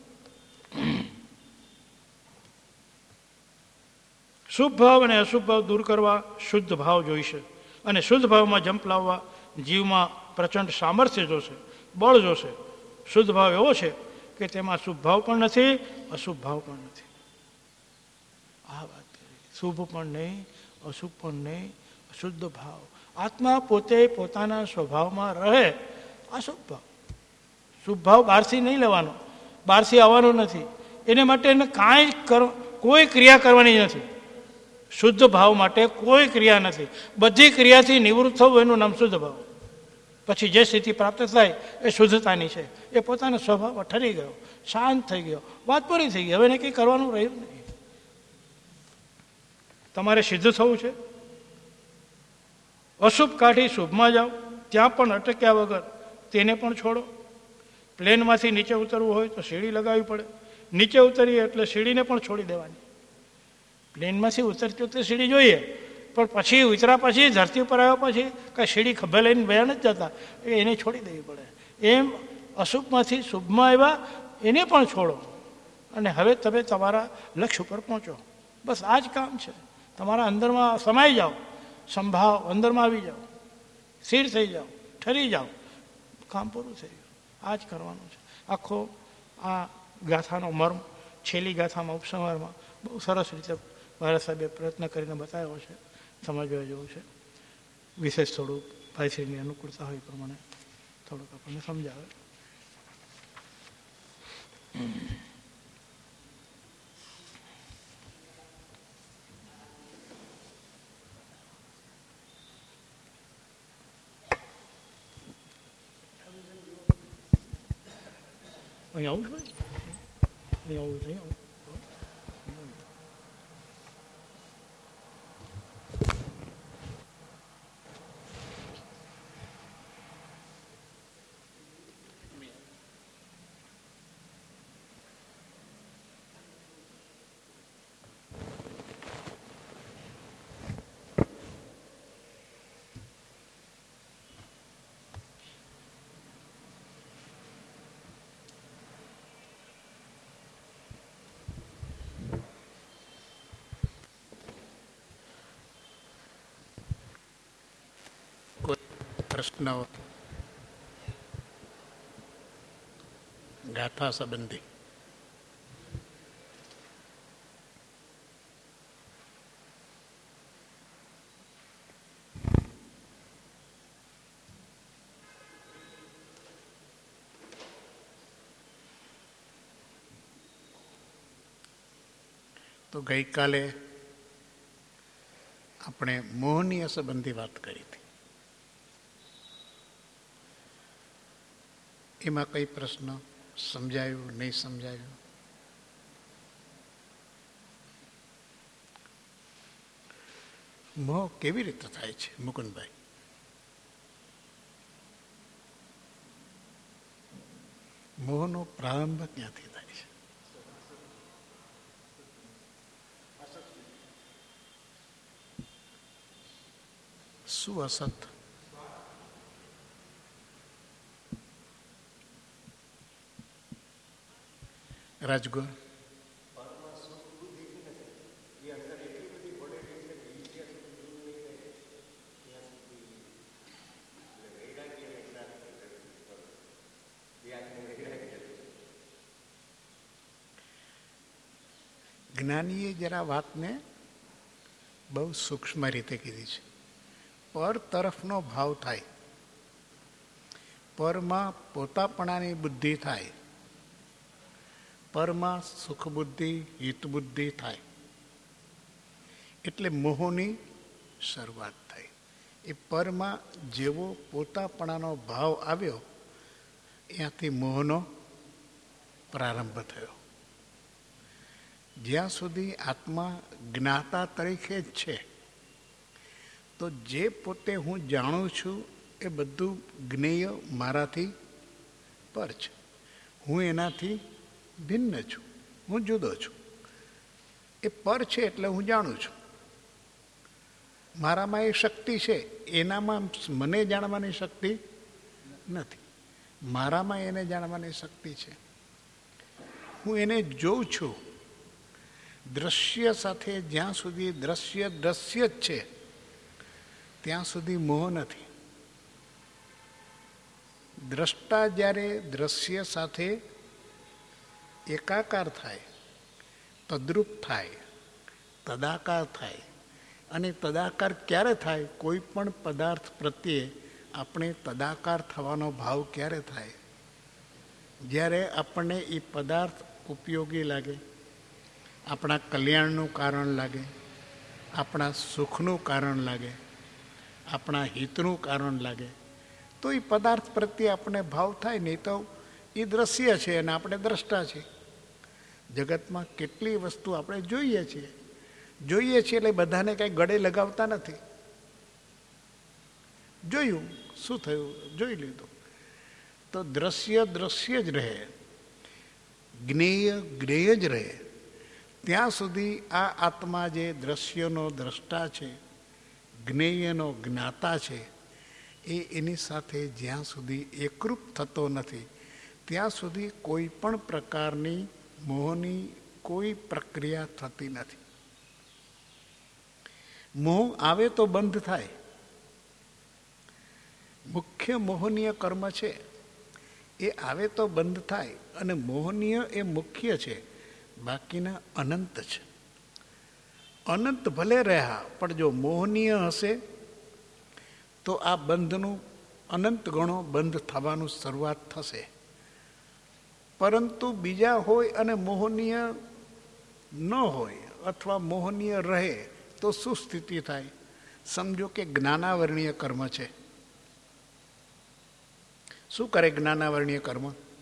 શુભ ભાવ અને અશુભ ભાવ દૂર કરવા શુદ્ધ ભાવ જોઈશે, અને શુદ્ધ ભાવમાં જંપ લાવવા જીવમાં પ્રચંડ સામર્થ્ય જોશે, બળ જોશે. શુદ્ધ ભાવ એવો છે કે તેમાં શુભ ભાવ પણ નથી, અશુભ ભાવ પણ નથી. આ વાત કરી. શુભ પણ નહીં, અશુભ પણ નહીં, શુદ્ધ ભાવ. આત્મા પોતે પોતાના સ્વભાવમાં રહે. આ શુભ ભાવ. શુભ ભાવ બહારથી નહીં લેવાનો, બહારથી આવવાનો નથી. એને માટે એને કાંઈ કર કોઈ ક્રિયા કરવાની નથી. શુદ્ધ ભાવ માટે કોઈ ક્રિયા નથી. બધી ક્રિયાથી નિવૃત્ત થવું એનું નામ શુદ્ધ ભાવ. પછી જે સ્થિતિ પ્રાપ્ત થાય એ શુદ્ધતાની છે. એ પોતાનો સ્વભાવ ઠરી ગયો, શાંત થઈ ગયો, વાત પૂરી થઈ ગઈ. હવે એને કંઈ કરવાનું રહ્યું નહીં. તમારે સિદ્ધ થવું છે. અશુભ કાઢી શુભમાં જાઓ, ત્યાં પણ અટક્યા વગર તેને પણ છોડો. પ્લેનમાંથી નીચે ઉતરવું હોય તો સીડી લગાવવી પડે. નીચે ઉતરીએ એટલે સીડીને પણ છોડી દેવાની. પ્લેનમાંથી ઉતરતી વખતે સીડી જોઈએ, પણ પછી ઉતરા પછી ધરતી ઉપર આવ્યા પછી કાંઈ સીડી ખભે લઈને વયા નથી જતા, એને છોડી દેવી પડે. એમ અશુભમાંથી શુભમાં આવ્યા એને પણ છોડો, અને હવે તમે તમારા લક્ષ્ય ઉપર પહોંચો. બસ આ જ કામ છે. તમારા અંદરમાં સમાઈ જાઓ, સંભાવ અંદરમાં આવી જાઓ, સ્થિર થઈ જાઓ, ઠરી જાઓ, કામ પૂરું થઈ ગયું. આ જ કરવાનું છે. આખો આ ગાથાનો મર્મ છેલ્લી ગાથામાં ઉપસંહારમાં બહુ સરસ રીતે મહારાજ સાહેબે પ્રયત્ન કરીને બતાવ્યો છે. સમજવા જેવું છે. વિશેષ થોડુંક ભાઈશ્રીની અનુકૂળતા હોય પ્રમાણે થોડુંક આપણને સમજાવે. અહીં આવું ભાઈ, અહીં આવું અહીં આવું. પ્રશ્ન ગાથા સંબંધી. તો ગઈકાલે આપણે મોહનીય સંબંધી વાત કરી હતી. એમાં કઈ પ્રશ્ન સમજાયું, નહીં સમજાયું? મોહ કેવી રીતે થાય છે મુકુંદભાઈ? મોહનો પ્રારંભ ક્યાંથી થાય છે? શું અસત? રાજગોર જ્ઞાનીએ જરા વાતને બહુ સૂક્ષ્મ રીતે કીધી છે. પર તરફનો ભાવ થાય, પરમાં પોતાપણાની બુદ્ધિ થાય, પરમાં સુખ બુદ્ધિ હિત બુદ્ધિ થાય એટલે મોહની શરૂઆત થાય. એ પરમાં જેવો પોતાપણાનો ભાવ આવ્યો ત્યાંથી મોહનો પ્રારંભ થયો. જ્યાં સુધી આત્મા જ્ઞાતા તરીકે જ છે તો જે પોતે હું જાણું છું એ બધું જ્ઞેય મારાથી પર છે. હું એનાથી ભિન્ન છું, હું જુદો છું. એ પર છે એટલે હું જાણું છું. મારામાં એ શક્તિ છે, એનામાં મને જાણવાની શક્તિ નથી. મારામાં એને જાણવાની શક્તિ છે. હું એને જોઉં છું. દ્રશ્ય સાથે જ્યાં સુધી દ્રશ્ય દ્રશ્ય જ છે ત્યાં સુધી મોહ નથી. દ્રષ્ટા જ્યારે દ્રશ્ય સાથે એકાકાર થાય, તદ્રુપ થાય, તદાકાર થાય. અને તદાકાર ક્યારે થાય? કોઈ પણ પદાર્થ પ્રત્યે આપણે તદાકાર થવાનો ભાવ ક્યારે થાય? જ્યારે આપણને એ પદાર્થ ઉપયોગી લાગે, આપણા કલ્યાણનું કારણ લાગે, આપણા સુખનું કારણ લાગે, આપણા હિતનું કારણ લાગે, તો એ પદાર્થ પ્રત્યે આપણને ભાવ થાય. નહીં તો એ દ્રશ્ય છે અને આપણે દ્રષ્ટા છીએ. જગતમાં કેટલી વસ્તુ આપણે જોઈએ છીએ જોઈએ છીએ એટલે બધાને કંઈ ગળે લગાવતા નથી. જોયું, શું થયું? જોઈ લીધું. તો દ્રશ્ય દ્રશ્ય જ રહે, જ્ઞેય જ્ઞેય જ રહે. ત્યાં સુધી આ આત્મા જે દ્રશ્યનો દ્રષ્ટા છે, જ્ઞેયનો જ્ઞાતા છે, એ એની સાથે જ્યાં સુધી એકરૂપ થતો નથી ત્યાં સુધી કોઈ પણ પ્રકારની મોહની કોઈ પ્રક્રિયા થતી નથી. મોહ આવે તો બંધ થાય. મુખ્ય મોહનીય કર્મ છે એ આવે તો બંધ થાય. અને મોહનીય એ મુખ્ય છે, બાકીના અનંત છે. અનંત ભલે રહ્યા પણ જો મોહનીય હશે તો આ બંધનું અનંત ગણો બંધ થવાનું શરૂઆત થશે. પરંતુ બીજા હોય અને મોહનીય ન હોય અથવા મોહનીય રહે તો શું સ્થિતિ થાય? સમજો કે જ્ઞાનાવરણીય કર્મ છે. શું કરે જ્ઞાનાવરણીય કર્મ?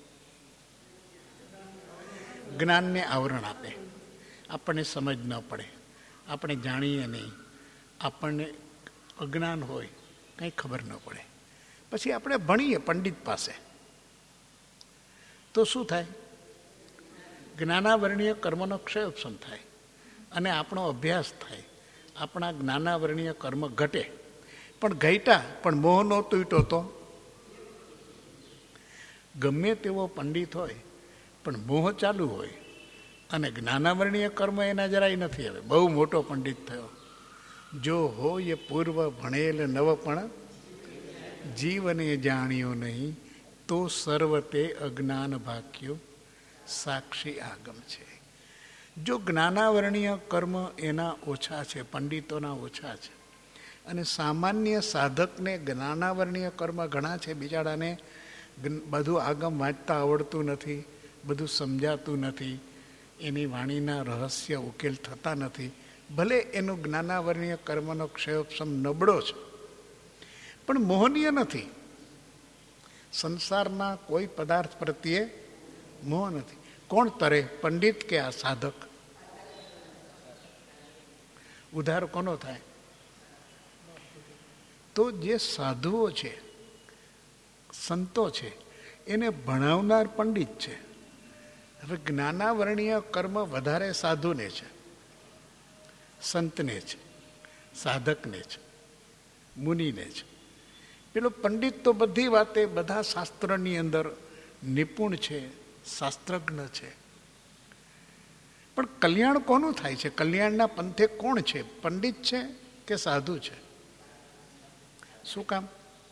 જ્ઞાનને આવરણ આપે. આપણને સમજ ન પડે, આપણે જાણીએ નહીં, આપણને અજ્ઞાન હોય, કંઈ ખબર ન પડે. પછી આપણે ભણીએ પંડિત પાસે તો શું થાય? જ્ઞાનાવરણીય કર્મનો ક્ષયોપશમ થાય અને આપણો અભ્યાસ થાય. આપણા જ્ઞાનાવરણીય કર્મ ઘટે. પણ ઘટ્યા પણ મોહ નો તૂટ્યો તો ગમે તેવો પંડિત હોય પણ મોહ ચાલુ હોય અને જ્ઞાનાવરણીય કર્મ એના જરાય નથી. હવે બહુ મોટો પંડિત થયો, જો હોય પૂર્વ ભણેલ નવ પણ જીવને જાણ્યો નહીં તો સર્વ તે અજ્ઞાન ભાગ્યો સાક્ષી આગમ છે. જો જ્ઞાનાવરણીય કર્મ એના ઓછા છે, પંડિતોના ઓછા છે, અને સામાન્ય સાધકને જ્ઞાનાવરણીય કર્મ ઘણા છે. બિચારાને બધું આગમ વાંચતા આવડતું નથી, બધું સમજાતું નથી, એની વાણીના રહસ્ય ઉકેલ થતા નથી. ભલે એનું જ્ઞાનાવરણીય કર્મનો ક્ષયોપશમ નબળો છે પણ મોહનીય નથી. સંસારના કોઈ પદાર્થ પ્રત્યે મોહ નથી. કોણ તરે, પંડિત કે આ સાધક? ઉધાર કોનો થાય? તો જે સાધુઓ છે, સંતો છે, એને ભણાવનાર પંડિત છે. હવે જ્ઞાનાવરણીય કર્મ વધારે સાધુને છે, સંતને છે, સાધકને છે, મુનિને છે. પેલો પંડિત તો બધી વાતે બધા શાસ્ત્રની અંદર નિપુણ છે, શાસ્ત્રજ્ઞ છે. પણ કલ્યાણ કોનું થાય છે? કલ્યાણના પંથે કોણ છે? પંડિત છે કે સાધુ છે? શું કામ?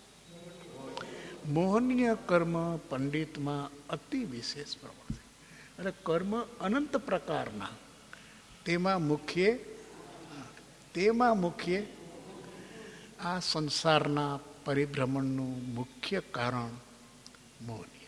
મોહનીય કર્મ પંડિતમાં અતિ વિશેષ પ્રમાણે, એટલે કર્મ અનંત પ્રકારના, તેમાં મુખ્ય તેમાં મુખ્ય આ સંસારના પરિભ્રમણનું મુખ્ય કારણ મોહનીય.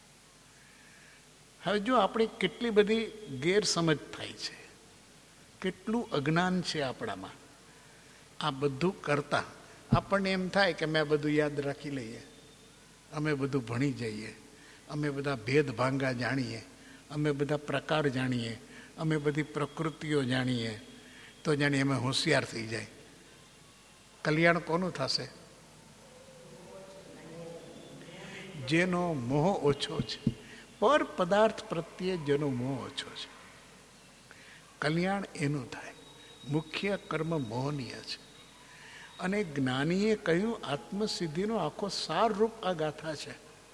હવે જો આપણી કેટલી બધી ગેરસમજ થાય છે, કેટલું અજ્ઞાન છે આપણામાં. આ બધું કરતા આપણને એમ થાય કે અમે બધું યાદ રાખી લઈએ, અમે બધું ભણી જઈએ, અમે બધા ભેદ ભાંગા જાણીએ, અમે બધા પ્રકાર જાણીએ, અમે બધી પ્રકૃતિઓ જાણીએ, તો જાણીએ અમે હોશિયાર થઈ જાય. કલ્યાણ કોનું થશે? જેનો મોહ ઓછો છે, પર પદાર્થ પ્રત્યે જેનો મોહ ઓછો છે, કલ્યાણ એનું થાય. મુખ્ય કર્મ મોહનીય છે. અને જ્ઞાનીએ કહ્યું આત્મસિદ્ધિનો આખો સાર રૂપ આ ગાથા છે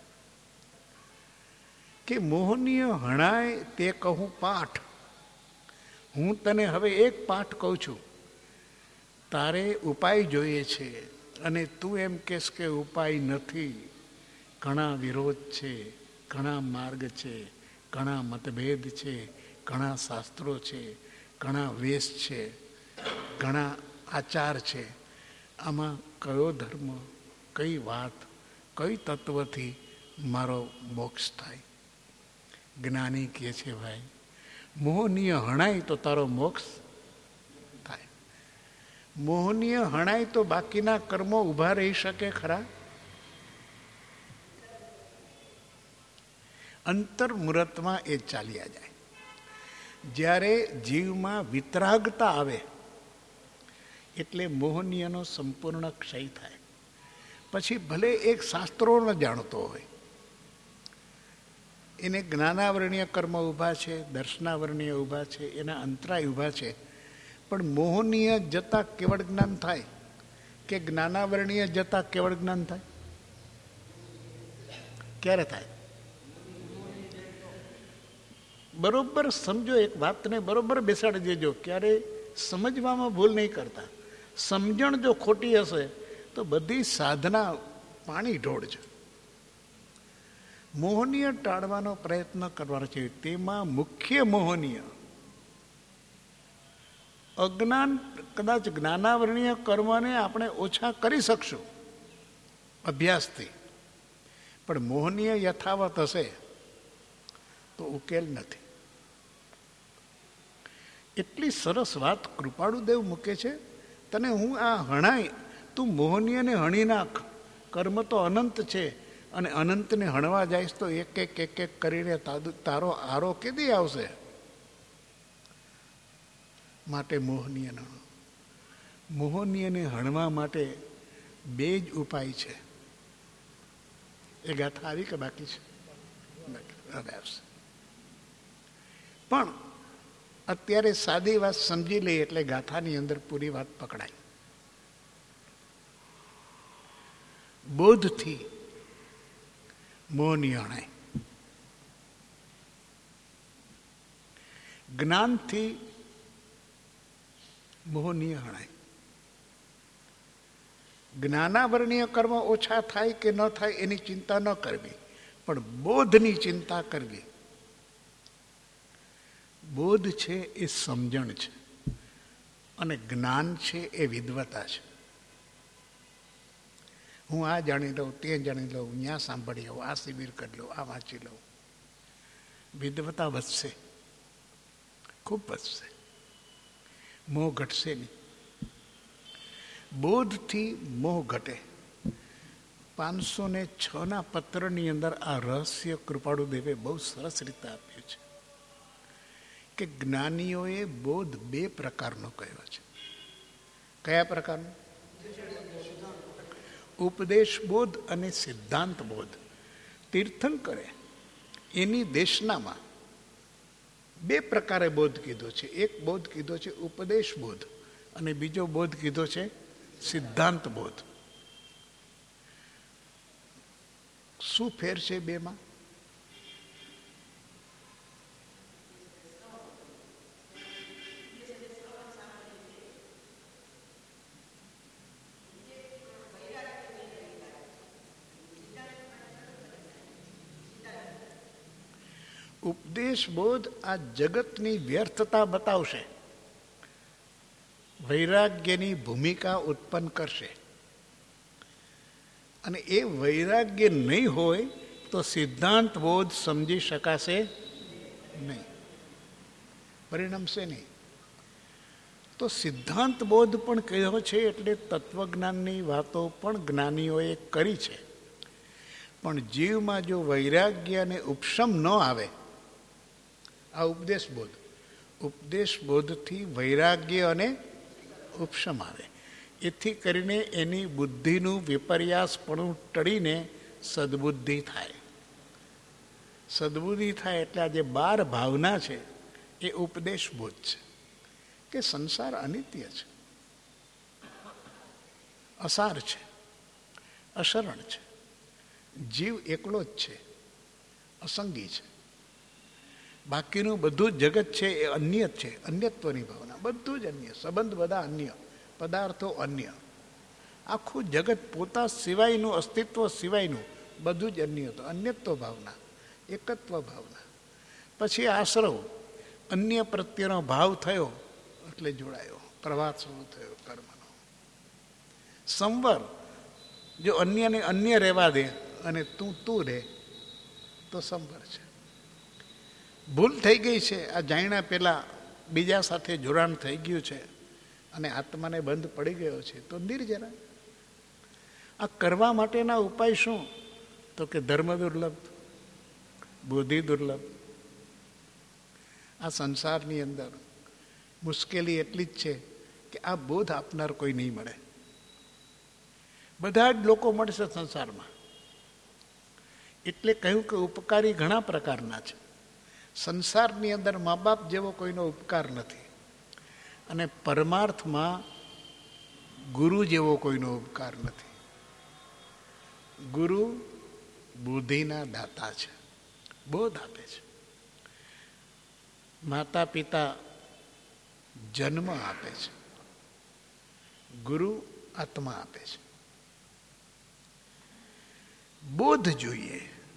કે મોહનીય હણાય તે કહું પાઠ. હું તને હવે એક પાઠ કહું છું, તારે ઉપાય જોઈએ છે અને તું એમ કહેશ કે ઉપાય નથી. ઘણા વિરોધ છે, ઘણા માર્ગ છે, ઘણા મતભેદ છે, ઘણા શાસ્ત્રો છે, ઘણા વેશ છે, ઘણા આચાર છે. આમાં કયો ધર્મ, કઈ વાત, કઈ તત્વથી મારો મોક્ષ થાય? જ્ઞાની કહે છે ભાઈ મોહનીય હણાય તો તારો મોક્ષ થાય. મોહનીય હણાય તો બાકીના કર્મો ઊભા રહી શકે ખરા? અંતર્મુહૂર્તમાં એ ચાલ્યા જાય. જ્યારે જીવમાં વિતરાગતા આવે એટલે મોહનીયનો સંપૂર્ણ ક્ષય થાય. પછી ભલે એક શાસ્ત્રો ન જાણતો હોય, એને જ્ઞાનાવરણીય કર્મ ઊભા છે, દર્શનાવરણીય ઊભા છે, એના અંતરાય ઊભા છે, પણ મોહનીય જતા કેવળ જ્ઞાન થાય કે જ્ઞાનાવરણીય જતા કેવળ જ્ઞાન થાય? ક્યારે થાય? બરોબર સમજો, એક વાતને બરોબર બેસાડી દેજો, ક્યારે સમજવામાં ભૂલ નહીં કરતા. સમજણ જો ખોટી હશે તો બધી સાધના પાણી ઢોળ છે. મોહનીય ટાળવાનો પ્રયત્ન કરવાનો છે. તેમાં મુખ્ય મોહનીય અજ્ઞાન. કદાચ જ્ઞાનાવરણીય કર્મને આપણે ઓછા કરી શકશું અભ્યાસથી, પણ મોહનીય યથાવત હશે તો ઉકેલ નથી. એટલી સરસ વાત કૃપાળુદેવ મૂકે છે, તને હું આ હણાય, તું મોહનીયને હણી નાખ. કર્મ તો અનંત છે અને અનંતને હણવા જઈશ તો એક એક એક એક કરીને તારો આરો કેદી આવશે? માટે મોહનીય હણો. મોહનીયને હણવા માટે બે જ ઉપાય છે. એ ગાથા આવી કે બાકી છે? પણ અત્યારે સાદી વાત સમજી લઈએ એટલે ગાથાની અંદર પૂરી વાત પકડાય. બોધથી મોહનીય હણાય, જ્ઞાનથી મોહનીય હણાય. જ્ઞાનાવરણીય કર્મ ઓછા થાય કે ન થાય એની ચિંતા ન કરવી, પણ બોધની ચિંતા કરવી. બોધ છે એ સમજણ છે અને જ્ઞાન છે એ વિદ્વતા છે. હું આ જાણી લઉં, તે જાણી લઉં, ત્યાં સાંભળી લઉં, આ શિબિર કરી લઉં, આ વાંચી લઉં. વિદ્વતા વધશે, ખૂબ વધશે, મોહ ઘટશે નહીં. બોધથી મોહ ઘટે. પાંચસો ને છ ના પત્રની અંદર આ રહસ્ય કૃપાળુદેવે બહુ સરસ રીતે આપ્યું છે કે જ્ઞાનીઓએ બોધ બે પ્રકારનો કહ્યો છે. કયા પ્રકારનો? ઉપદેશ બોધ અને સિદ્ધાંત બોધ. તીર્થંકરે એની દેશનામાં બે પ્રકારે બોધ કીધો છે. એક બોધ કીધો છે ઉપદેશ બોધ અને બીજો બોધ કીધો છે સિદ્ધાંત બોધ. શું ફેર છે બેમાં? ઉપદેશ બોધ આ જગતની વ્યર્થતા બતાવશે, વૈરાગ્યની ભૂમિકા ઉત્પન્ન કરશે, અને એ વૈરાગ્ય નહીં હોય તો સિદ્ધાંત બોધ સમજી શકાશે નહીં, પરિણમશે નહીં. તો સિદ્ધાંત બોધ પણ કહ્યો છે એટલે તત્વજ્ઞાનની વાતો પણ જ્ઞાનીઓએ કરી છે. પણ જીવમાં જો વૈરાગ્ય અને ઉપશમ ન આવે, આ ઉપદેશ બોધ, ઉપદેશ બોધથી વૈરાગ્ય અને ઉપશમ આવે, એથી કરીને એની બુદ્ધિનું વિપર્યાસપણું ટળીને સદબુદ્ધિ થાય. સદબુદ્ધિ થાય એટલે આ જે બાર ભાવના છે એ ઉપદેશ બોધ છે કે સંસાર અનિત્ય છે, અસાર છે, અશરણ છે, જીવ એકલો જ છે, અસંગી છે, બાકીનું બધું જ જગત છે એ અન્ય છે, અન્યત્વની ભાવના, બધું જ અન્ય, સંબંધ બધા અન્ય, પદાર્થો અન્ય, આખું જગત પોતા સિવાયનું, અસ્તિત્વ સિવાયનું બધું જ અન્ય હતું, અન્યત્વ ભાવના, એકત્વ ભાવના. પછી આશ્રવ, અન્ય પ્રત્યેનો ભાવ થયો એટલે જોડાયો, પ્રવાહ શરૂ થયો કર્મનો. સંવર, જો અન્યને અન્ય રહેવા દે અને તું તું રહે તો સંવર છે. ભૂલ થઈ ગઈ છે, આ જાણ્યા પહેલા બીજા સાથે જોડાણ થઈ ગયું છે અને આત્માને બંધ પડી ગયો છે તો નિર્જરા. આ કરવા માટેના ઉપાય શું? તો કે ધર્મ દુર્લભ, બુદ્ધિ દુર્લભ. આ સંસારની અંદર મુશ્કેલી એટલી જ છે કે આ બોધ આપનાર કોઈ નહીં મળે. બધા જ લોકો મળશે સંસારમાં. એટલે કહ્યું કે ઉપકારી ઘણા પ્રકારના છે. સંસારની અંદર મા બાપ જેવો કોઈનો ઉપકાર નથી, અને પરમાર્થમાં ગુરુ જેવો કોઈનો ઉપકાર નથી. ગુરુ બુદ્ધિના દાતા છે, બોધ આપે છે. માતા પિતા જન્મ આપે છે, ગુરુ આત્મા આપે છે. બોધ જોઈએ.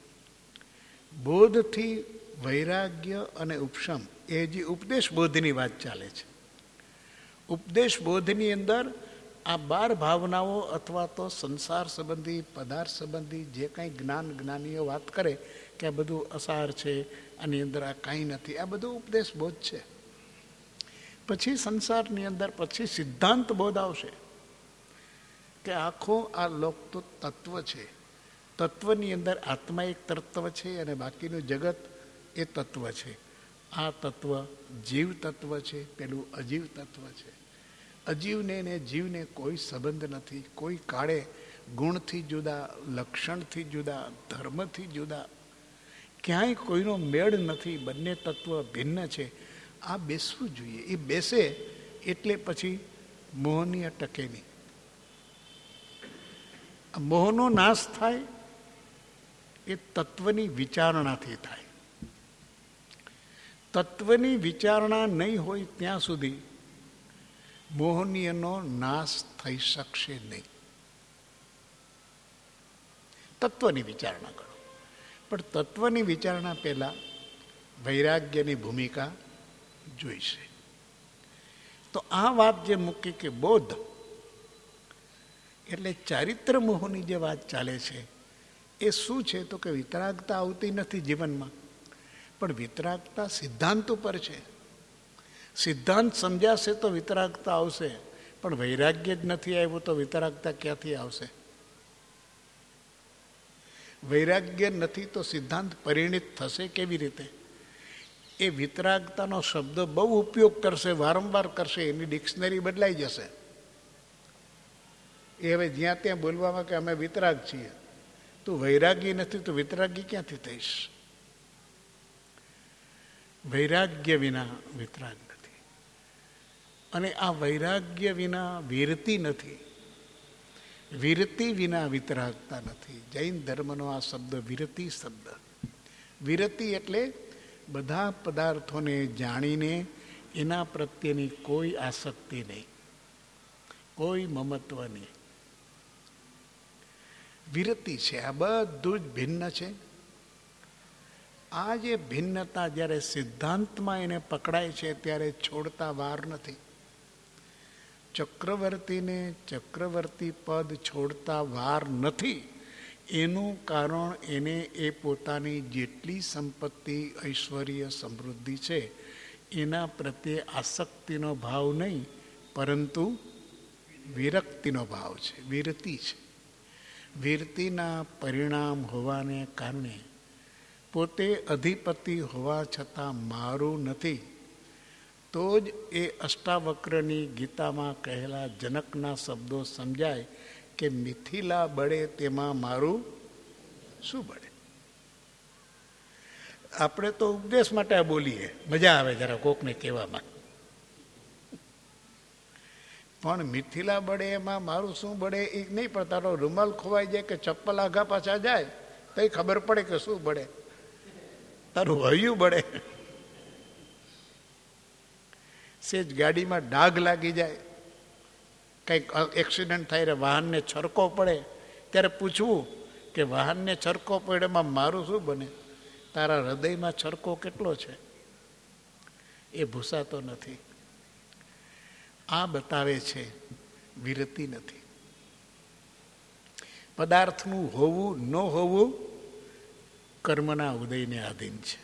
બોધથી વૈરાગ્ય અને ઉપશમ, એ જે ઉપદેશ બોધની વાત ચાલે છે. ઉપદેશ બોધની અંદર આ બાર ભાવનાઓ અથવા તો સંસાર સંબંધી, પદાર્થ સંબંધી જે કાંઈ જ્ઞાન જ્ઞાનીઓ વાત કરે કે આ બધું અસાર છે, આની અંદર આ કાંઈ નથી, આ બધું ઉપદેશ બોધ છે. પછી સંસારની અંદર પછી સિદ્ધાંત બોધ આવશે કે આખો આ લોક તો તત્વ છે. તત્વની અંદર આત્મા એક તત્વ છે અને બાકીનું જગત એ તત્વ છે. આ તત્વ જીવ તત્વ છે, પેલું અજીવ તત્વ છે. અજીવને ને જીવને કોઈ સંબંધ નથી, કોઈ કાળે ગુણથી જુદા, લક્ષણથી જુદા, ધર્મથી જુદા, ક્યાંય કોઈનો મેળ નથી. બંને તત્વ ભિન્ન છે. આ બેસવું જોઈએ. એ બેસે એટલે પછી મોહની ટકે નહીં. મોહનો નાશ થાય એ તત્વની વિચારણાથી થાય. તત્વની વિચારણા નહીં હોય ત્યાં સુધી મોહનીયનો નાશ થઈ શકશે નહીં. તત્વની વિચારણા કરો, પણ તત્વની વિચારણા પહેલા વૈરાગ્યની ભૂમિકા જોઈશે. તો આ વાત જે મૂકી કે બોધ એટલે ચારિત્ર મોહની જે વાત ચાલે છે એ શું છે? તો કે વિતરાગતા આવતી નથી જીવનમાં, પણ વિતરાગતા સિદ્ધાંત ઉપર છે. સિદ્ધાંત સમજાશે તો વિતરાગતા આવશે, પણ વૈરાગ્ય જ નથી આવ્યું તો વિતરાગતા ક્યાંથી આવશે? વૈરાગ્ય નથી તો સિદ્ધાંત પરિણિત થશે કેવી રીતે? એ વિતરાગતાનો શબ્દ બહુ ઉપયોગ કરશે, વારંવાર કરશે, એની ડિક્શનરી બદલાઈ જશે. એ હવે જ્યાં ત્યાં બોલવામાં કે અમે વિતરાગ છીએ. તું વૈરાગી નથી તો વિતરાગી ક્યાંથી થઈશ? વૈરાગ્ય વિના વિતરાગ નથી. અને આ વૈરાગ્ય વિના વીરતિ નથી. વીરતિ વિના વિતરાગતા નથી. જૈન ધર્મનો આ શબ્દ વિરતિ શબ્દ. વિરતિ એટલે બધા પદાર્થોને જાણીને એના પ્રત્યેની કોઈ આસક્તિ નહીં, કોઈ મમત્વ નહીં. વિરતિ છે. આ બધું જ ભિન્ન છે. આ જે ભિન્નતા જ્યારે સિદ્ધાંતમાં એને પકડાય છે ત્યારે છોડતા વાર નથી. ચક્રવર્તીને ચક્રવર્તી પદ છોડતા વાર નથી. એનું કારણ એને એ પોતાની જેટલી સંપત્તિ, ઐશ્વર્ય, સમૃદ્ધિ છે એના પ્રત્યે આસક્તિનો ભાવ નહીં, પરંતુ વિરક્તિનો ભાવ છે, વિરતિ છે. વિરતિના પરિણામ હોવાને કારણે પોતે અધિપતિ હોવા છતાં મારું નથી. તો જ એ અષ્ટાવક્રની ગીતામાં કહેલા જનકના શબ્દો સમજાય કે મિથિલા બળે તેમાં મારું શું બળે. આપણે તો ઉપદેશ માટે બોલીએ, મજા આવે જરા કોકને કહેવામાં, પણ મિથિલા બળે એમાં મારું શું બળે એ નહીં. પણ તારો રૂમાલ ખોવાઈ જાય કે ચપ્પલ આઘા પાછા જાય તો ખબર પડે કે શું બળે. તારું હૈયું બળે. સેજ ગાડીમાં ડાઘ લાગી જાય, કંઈક એક્સિડન્ટ થાય, વાહનને છરકો પડે, ત્યારે પૂછવું કે વાહનને છરકો પડે એમાં મારું શું બને? તારા હૃદયમાં છરકો કેટલો છે એ ભૂસાતો નથી. આ બતાવે છે વિરતિ નથી. પદાર્થનું હોવું ન હોવું કર્મના ઉદયને આધીન છે.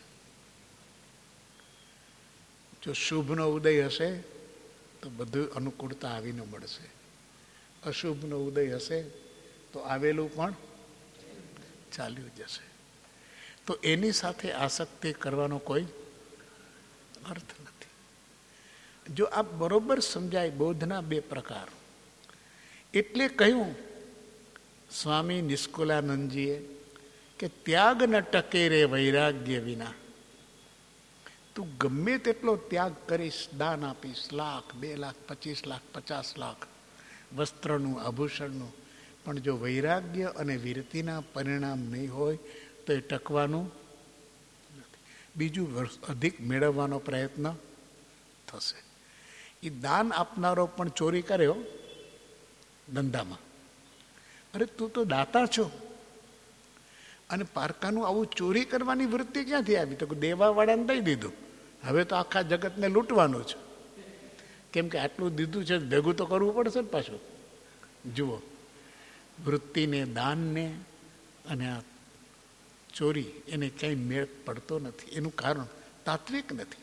જો શુભનો ઉદય હશે તો બધું અનુકૂળતા આવીને મળશે. અશુભનો ઉદય હશે તો આવેલું પણ ચાલ્યું જશે. તો એની સાથે આસક્તિ કરવાનો કોઈ અર્થ નથી. જો આ બરોબર સમજાય, બોધના બે પ્રકાર. એટલે કહ્યું સ્વામી નિષ્કુલાનંદજીએ કે ત્યાગ ન ટકે રે વૈરાગ્ય વિના. તું ગમે તેટલો ત્યાગ કરીશ, દાન આપીશ, લાખ, બે લાખ, પચીસ લાખ, પચાસ લાખ, વસ્ત્રનું, આભૂષણનું, પણ જો વૈરાગ્ય અને વિરતિના પરિણામ નહીં હોય તો એ ટકવાનું નથી. બીજું અધિક મેળવવાનો પ્રયત્ન થશે. એ દાન આપનારો પણ ચોરી કર્યો ધંધામાં. અરે તું તો દાતા છો, અને પારકાનું આવું ચોરી કરવાની વૃત્તિ ક્યાંથી આવી? તો દેવાવાળાને દઈ દીધું, હવે તો આખા જગતને લૂંટવાનું છે. કેમ કે આટલું દીધું છે, ભેગું તો કરવું પડશે ને પાછું. જુઓ, વૃત્તિને, દાનને અને આ ચોરી એને ક્યાંય મેળ પડતો નથી. એનું કારણ તાત્વિક નથી,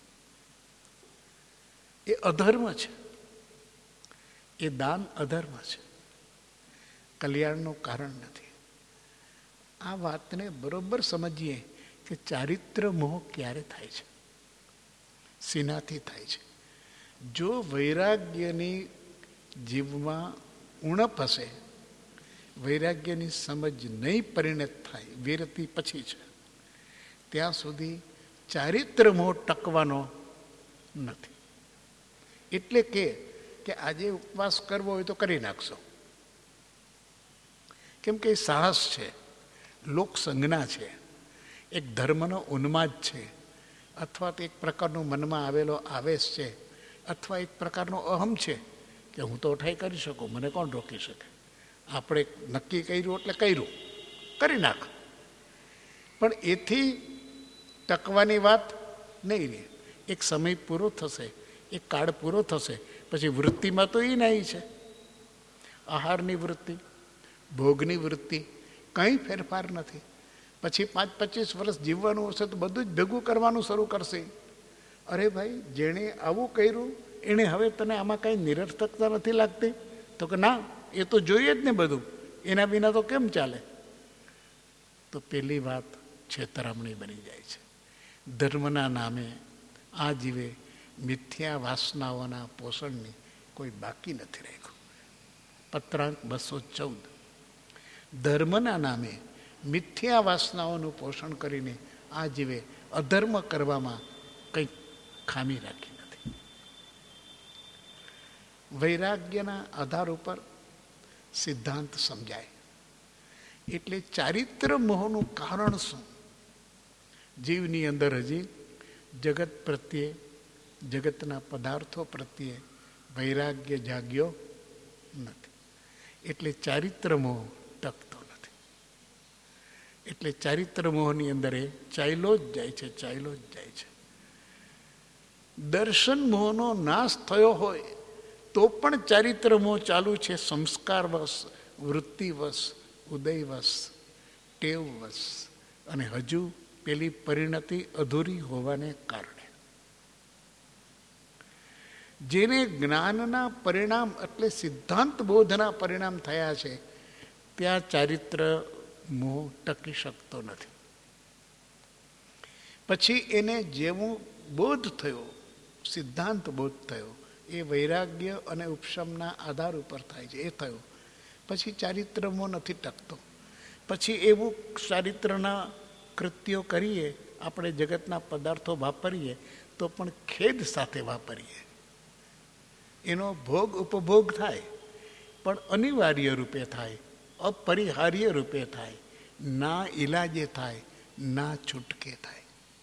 એ અધર્મ છે. એ દાન અધર્મ છે, કલ્યાણનું કારણ નથી. આ વાતને બરોબર સમજીએ કે ચારિત્ર મોહ ક્યારે થાય છે, શેનાથી થાય છે. જો વૈરાગ્યની જીવમાં ઉણપ હશે, વૈરાગ્યની સમજ નહીં પરિણત થાય, વિરતિ પછી છે, ત્યાં સુધી ચારિત્ર મોહ ટકવાનો નથી. એટલે કે કે આજે ઉપવાસ કરવો હોય તો કરી નાખશો, કેમ કે સાહસ છે, લોકસંજ્ઞા છે, એક ધર્મનો ઉન્માદ છે, અથવા તો એક પ્રકારનો મનમાં આવેલો આવેશ છે, અથવા એક પ્રકારનો અહમ છે કે હું તો અઠાઈ કરી શકું, મને કોણ રોકી શકે. આપણે નક્કી કર્યું એટલે કર્યું, કરી નાખ. પણ એથી ટકવાની વાત નહીં રહે. એક સમય પૂરો થશે, એક કાળ પૂરો થશે, પછી વૃત્તિમાં તો એ નહીં છે. આહારની વૃત્તિ, ભોગની વૃત્તિ, કંઈ ફેરફાર નથી. પછી પાંચ પચીસ વર્ષ જીવવાનું હશે તો બધું જ ભેગું કરવાનું શરૂ કરશે. અરે ભાઈ, જેણે આવું કર્યું એણે હવે તને આમાં કાંઈ નિરર્થકતા નથી લાગતી? તો કે ના, એ તો જોઈએ જ ને બધું, એના વિના તો કેમ ચાલે? તો પેલી વાત છેતરામણી બની જાય છે. ધર્મના નામે આ જીવે મિથ્યા વાસનાઓના પોષણની કોઈ બાકી નથી રાખ્યું. પત્રાંક બસો ચૌદ. ધર્મના નામે મિથ્યા વાસનાઓનું પોષણ કરીને આ જીવે અધર્મ કરવામાં કંઈક ખામી રાખી નથી. વૈરાગ્યના આધાર ઉપર સિદ્ધાંત સમજાય. એટલે ચારિત્ર મોહનું કારણ શું? જીવની અંદર હજી જગત પ્રત્યે, જગતના પદાર્થો પ્રત્યે વૈરાગ્ય જાગ્યો નથી. એટલે ચારિત્ર મોહ ટકતો નથી. એટલે ચારિત્ર મોહની અંદર એ ચાલ્યો જ જાય છે, ચાલ્યો જ જાય છે. દર્શન મોહનો નાશ થયો હોય તો પણ ચારિત્ર મોહ ચાલુ છે. સંસ્કારવશ, વૃત્તિવશ, ઉદયવશ, ટેવવશ, અને હજુ પેલી પરિણતિ અધૂરી હોવાને કારણે. જેને જ્ઞાનના પરિણામ એટલે સિદ્ધાંત બોધના પરિણામ થયા છે ત્યાં ચારિત્ર મોહ ટકી શકતો નથી. પછી એને જેવું બોધ થયો, સિદ્ધાંત બોધ થયો, એ વૈરાગ્ય અને ઉપશમના આધાર ઉપર થાય છે, એ થયો. પછી ચારિત્ર મોહ નથી ટકતો. પછી એવું ચારિત્રના કૃત્યો કરીએ, આપણે જગતના પદાર્થો વાપરીએ તો પણ ખેદ સાથે વાપરીએ. એનો ભોગ ઉપભોગ થાય પણ અનિવાર્ય રૂપે થાય, અપરિહાર્ય રૂપે થાય, ના ઈલાજે થાય, ના છૂટકે થાય.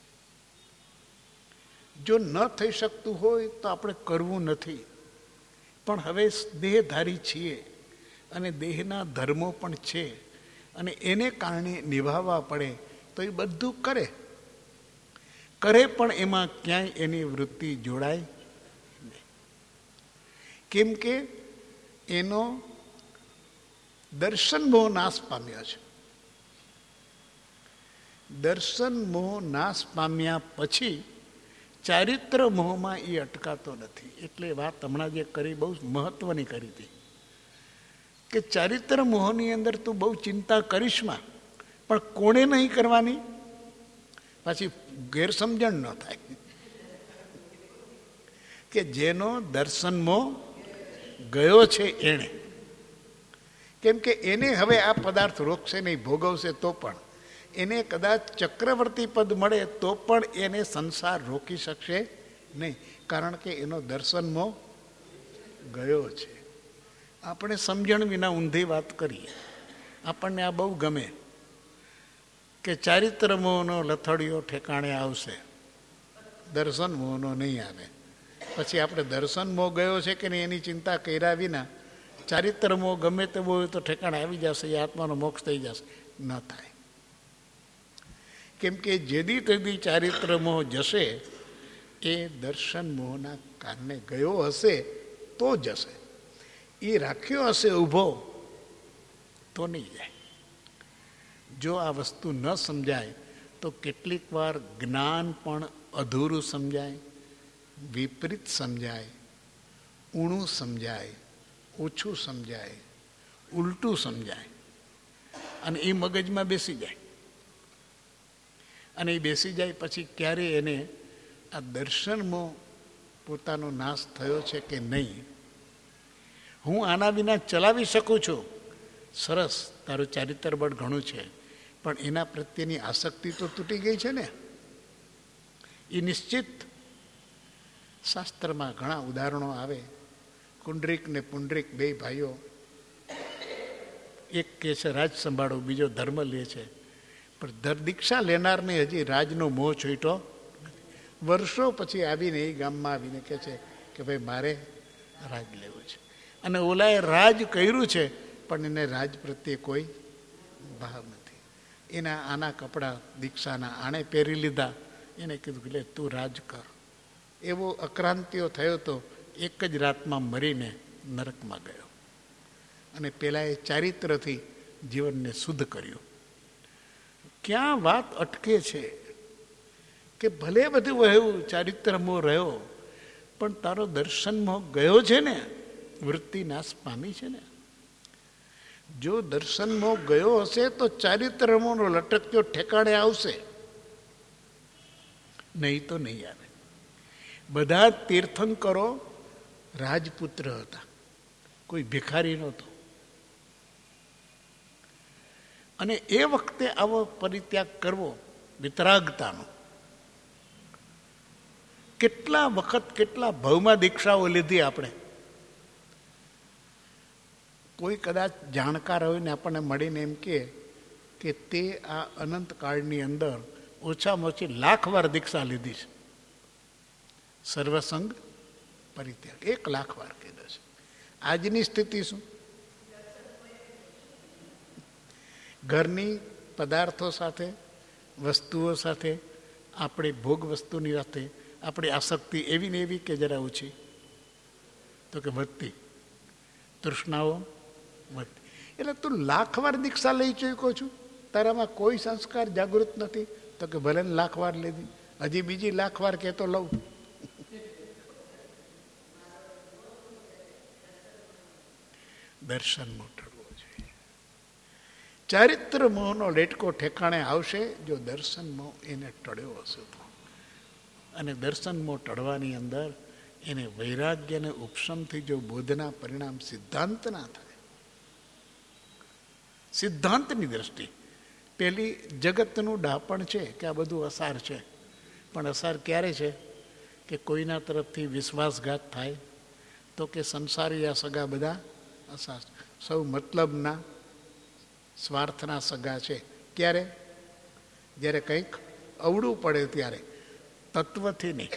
જો ન થઈ શકતું હોય તો આપણે કરવું નથી. પણ હવે દેહધારી છીએ અને દેહના ધર્મો પણ છે અને એને કારણે નિભાવવા પડે તો એ બધું કરે કરે પણ એમાં ક્યાંય એની વૃત્તિ જોડાય નહીં. કેમ કે એનો દર્શન મોહ નાશ પામ્યો છે. દર્શન મોહ નાશ પામ્યા પછી ચારિત્ર મોહમાં એ અટકાતો નથી. એટલે વાત હમણાં જે કરી બહુ મહત્વની કરી હતી કે ચારિત્ર મોહની અંદર તું બહુ ચિંતા કરીશમાં, પણ કોણે નહીં કરવાની? પાછી ગેરસમજણ ન થાય કે જેનો દર્શન મોહ ગયો છે એણે. કેમ કે એને હવે આ પદાર્થ રોકશે નહીં, ભોગવશે તો પણ એને કદાચ ચક્રવર્તી પદ મળે તો પણ એને સંસાર રોકી શકશે નહીં, કારણ કે એનો દર્શન મોહ ગયો છે. આપણે સમજણ વિના ઊંધી વાત કરીએ. આપણને આ બહુ ગમે કે ચારિત્ર મોહનો લથડિયો ઠેકાણે આવશે, દર્શન મોહનો નહીં આવે. પછી આપણે દર્શન મોહ ગયો છે કે નહીં એની ચિંતા કર્યા વિના ચારિત્ર મોહ ગમે તે હોય તો ઠેકાણે આવી જશે, એ આત્માનો મોક્ષ થઈ જશે. ન થાય. કેમ કે જેદી તેદી ચારિત્ર મોહ જશે એ દર્શન મોહના કારણે ગયો હશે તો જશે. એ રાખ્યો હશે ઊભો તો નહીં જાય. જો આ વસ્તુ ન સમજાય તો કેટલીક વાર જ્ઞાન પણ અધૂરું સમજાય, વિપરીત સમજાય, ઊણું સમજાય, ઓછું સમજાય, ઉલટું સમજાય અને એ મગજમાં બેસી જાય. અને એ બેસી જાય પછી ક્યારે એને આ દર્શનમાં પોતાનો નાશ થયો છે કે નહીં, હું આના વિના ચલાવી શકું છું, સરસ, તારું ચારિત્ર બળ ઘણું છે, પણ એના પ્રત્યેની આસક્તિ તો તૂટી ગઈ છે ને. એ નિશ્ચિત શાસ્ત્રમાં ઘણા ઉદાહરણો આવે. કુંડરીક ને પુંડરીક બે ભાઈઓ, એક કહે છે રાજ સંભાળો, બીજો ધર્મ લે છે. પણ દીક્ષા લેનારને હજી રાજનો મોહ છૂટ્યો નથી. વર્ષો પછી આવીને એ ગામમાં આવીને કહે છે કે ભાઈ મારે રાજ લેવું છે. અને ઓલાએ રાજ કર્યું છે પણ એને રાજ પ્રત્યે કોઈ ભાવ નથી. એના આના કપડાં દીક્ષાના આણે પહેરી લીધા, એને કીધું કે તું રાજ કર. એવો અક્રાંતિઓ થયો તો એક જ રાતમાં મરીને નરકમાં ગયો. અને પેલા એ ચારિત્રથી જીવનને શુદ્ધ કર્યું. ક્યાં વાત અટકે છે કે ભલે બધું વહ્યું, ચારિત્ર મોહ રહ્યો, પણ તારો દર્શન મોહ ગયો છે ને, વૃત્તિ નાશ પામી છે ને. જો દર્શન મોહ ગયો હશે તો ચારિત્ર મોહનો લટક્યો ઠેકાણે આવશે, નહીં તો નહીં આવે. બધા તીર્થંકરો રાજપુત્ર હતા, કોઈ ભિખારી નહોતો. અને એ વખતે આવો પરિત્યાગ કરવો વિતરાગતાનો. કેટલા વખત કેટલા ભવમાં દીક્ષાઓ લીધી આપણે. કોઈ કદાચ જાણકાર હોય ને આપણને મળીને એમ કહે કે તે આ અનંત કાળની અંદર ઓછામાં ઓછી લાખ વાર દીક્ષા લીધી છે. સર્વસંગ પરિત્યાગ એક લાખ વાર કીધો છે. આજની સ્થિતિ શું? ઘરની પદાર્થો સાથે, વસ્તુઓ સાથે, આપણી ભોગ વસ્તુની સાથે આપણી આસક્તિ એવી ને એવી કે જરા ઓછી? તો કે વધતી. તૃષ્ણાઓ વધતી. એટલે તું લાખ વાર દીક્ષા લઈ ચૂક્યો છું, તારામાં કોઈ સંસ્કાર જાગૃત નથી? તો કે ભલે લાખ વાર લીધી, હજી બીજી લાખ વાર કે તો લઉં. દર્શન મોહ ટળવો જોઈએ. ચારિત્ર મોહનો લેટકો ઠેકાણે આવશે જો દર્શન મોહ એને ટળ્યો હશે તો. અને દર્શન મોહ ટળવાની અંદર એને વૈરાગ્યને ઉપશમથી જો બોધના પરિણામ સિદ્ધાંત ના થાય, સિદ્ધાંતની દ્રષ્ટિ પેલી જગતનું ડાપણ છે કે આ બધું અસાર છે, પણ અસાર ક્યારે છે કે કોઈના તરફથી વિશ્વાસઘાત થાય તો કે સંસારી આ સગા બધા અસાર, સૌ મતલબના સ્વાર્થના સગા છે. ક્યારે? જ્યારે કંઈક અવળું પડે ત્યારે. તત્વથી નહીં,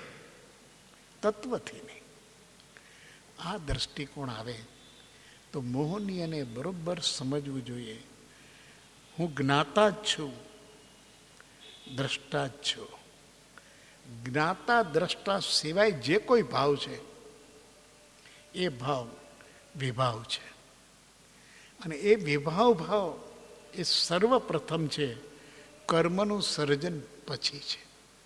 તત્વથી નહીં. આ દ્રષ્ટિકોણ આવે તો મોહની અને બરોબર સમજવું જોઈએ. હું જ્ઞાતા જ છું, દ્રષ્ટા જ છું. જ્ઞાતા દ્રષ્ટા સિવાય જે કોઈ ભાવ છે એ ભાવ વિભાવ છે. અને એ વિભાવ ભાવ એ સર્વપ્રથમ છે, કર્મનું સર્જન પછી છે.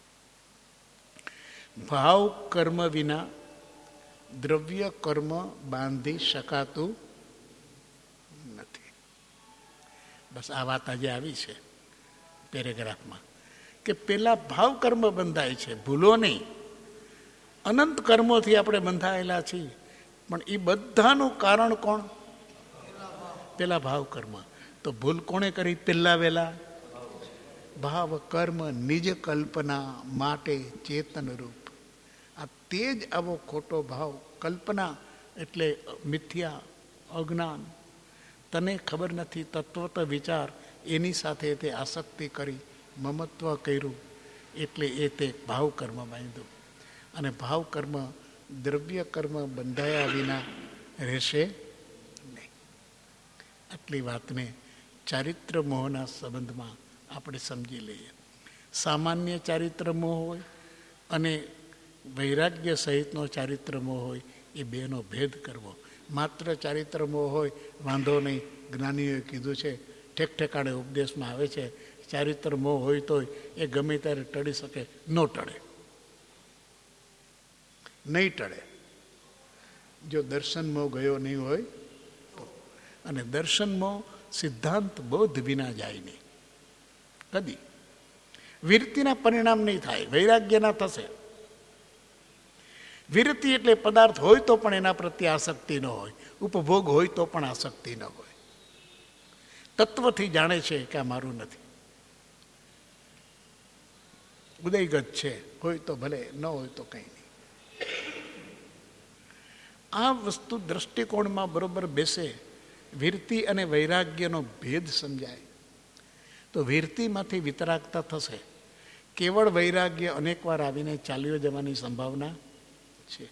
ભાવ કર્મ વિના દ્રવ્ય કર્મ બાંધી શકાતું નથી. બસ આ વાત આજે આવી છે પેરેગ્રાફમાં કે પેલા ભાવ કર્મ બંધાય છે. ભૂલો નહીં, અનંત કર્મોથી આપણે બંધાયેલા છીએ, પણ એ બધાનું કારણ કોણ? પેલા ભાવ કર્મ. તો ભૂલ કોણે કરી? પેલા વેલા ભાવ કર્મ નિજ કલ્પના માટે ચેતન રૂપ. આ તે જ આવો ખોટો ભાવ. કલ્પના એટલે મિથ્યા, અજ્ઞાન, તને ખબર નથી, તત્વત વિચાર, એની સાથે તે આસક્તિ કરી, મમત્વ કર્યું, એટલે એ તે ભાવ કર્મ બાંધ્યું. અને ભાવ કર્મ દ્રવ્ય કર્મ બંધાયા વિના રહેશે નહીં. આટલી વાતને ચારિત્ર મોહના સંબંધમાં આપણે સમજી લઈએ. સામાન્ય ચારિત્ર મોહ હોય અને વૈરાગ્ય સહિતનો ચારિત્ર મોહ હોય, એ બેનો ભેદ કરવો. માત્ર ચારિત્ર મોહ હોય વાંધો નહીં, જ્ઞાનીઓએ કીધું છે, ઠેક ઠેકાણે ઉપદેશમાં આવે છે, ચારિત્ર મોહ હોય તોય એ ગમે ત્યારે ટળી શકે. ન ટળે, નહીં ટળે જો દર્શન મોહ ગયો નહીં હોય તો. અને દર્શન મોહ સિદ્ધાંત બોધ વિના જાય નહીં કદી. વિરતિના પરિણામ નહીં થાય, વૈરાગ્યના થશે. વિરતિ એટલે પદાર્થ હોય તો પણ એના પ્રત્યે આસક્તિ ન હોય, ઉપભોગ હોય તો પણ આસક્તિ ન હોય. તત્વથી જાણે છે કે આ મારું નથી, ઉદયગત છે, હોય તો ભલે, ન હોય તો કંઈ નહીં. આ વસ્તુ દ્રષ્ટિકોણમાં બરોબર બેસે, વિરતિ અને વૈરાગ્યનો ભેદ સમજાય તો વિરતિમાંથી વિતરાગતા થશે. કેવળ વૈરાગ્ય અનેકવાર આવીને ચાલ્યો જવાની સંભાવના છે.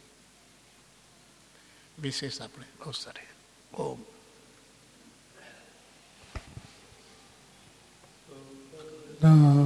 વિશેષ આપણે અવસરે. ઓમ ના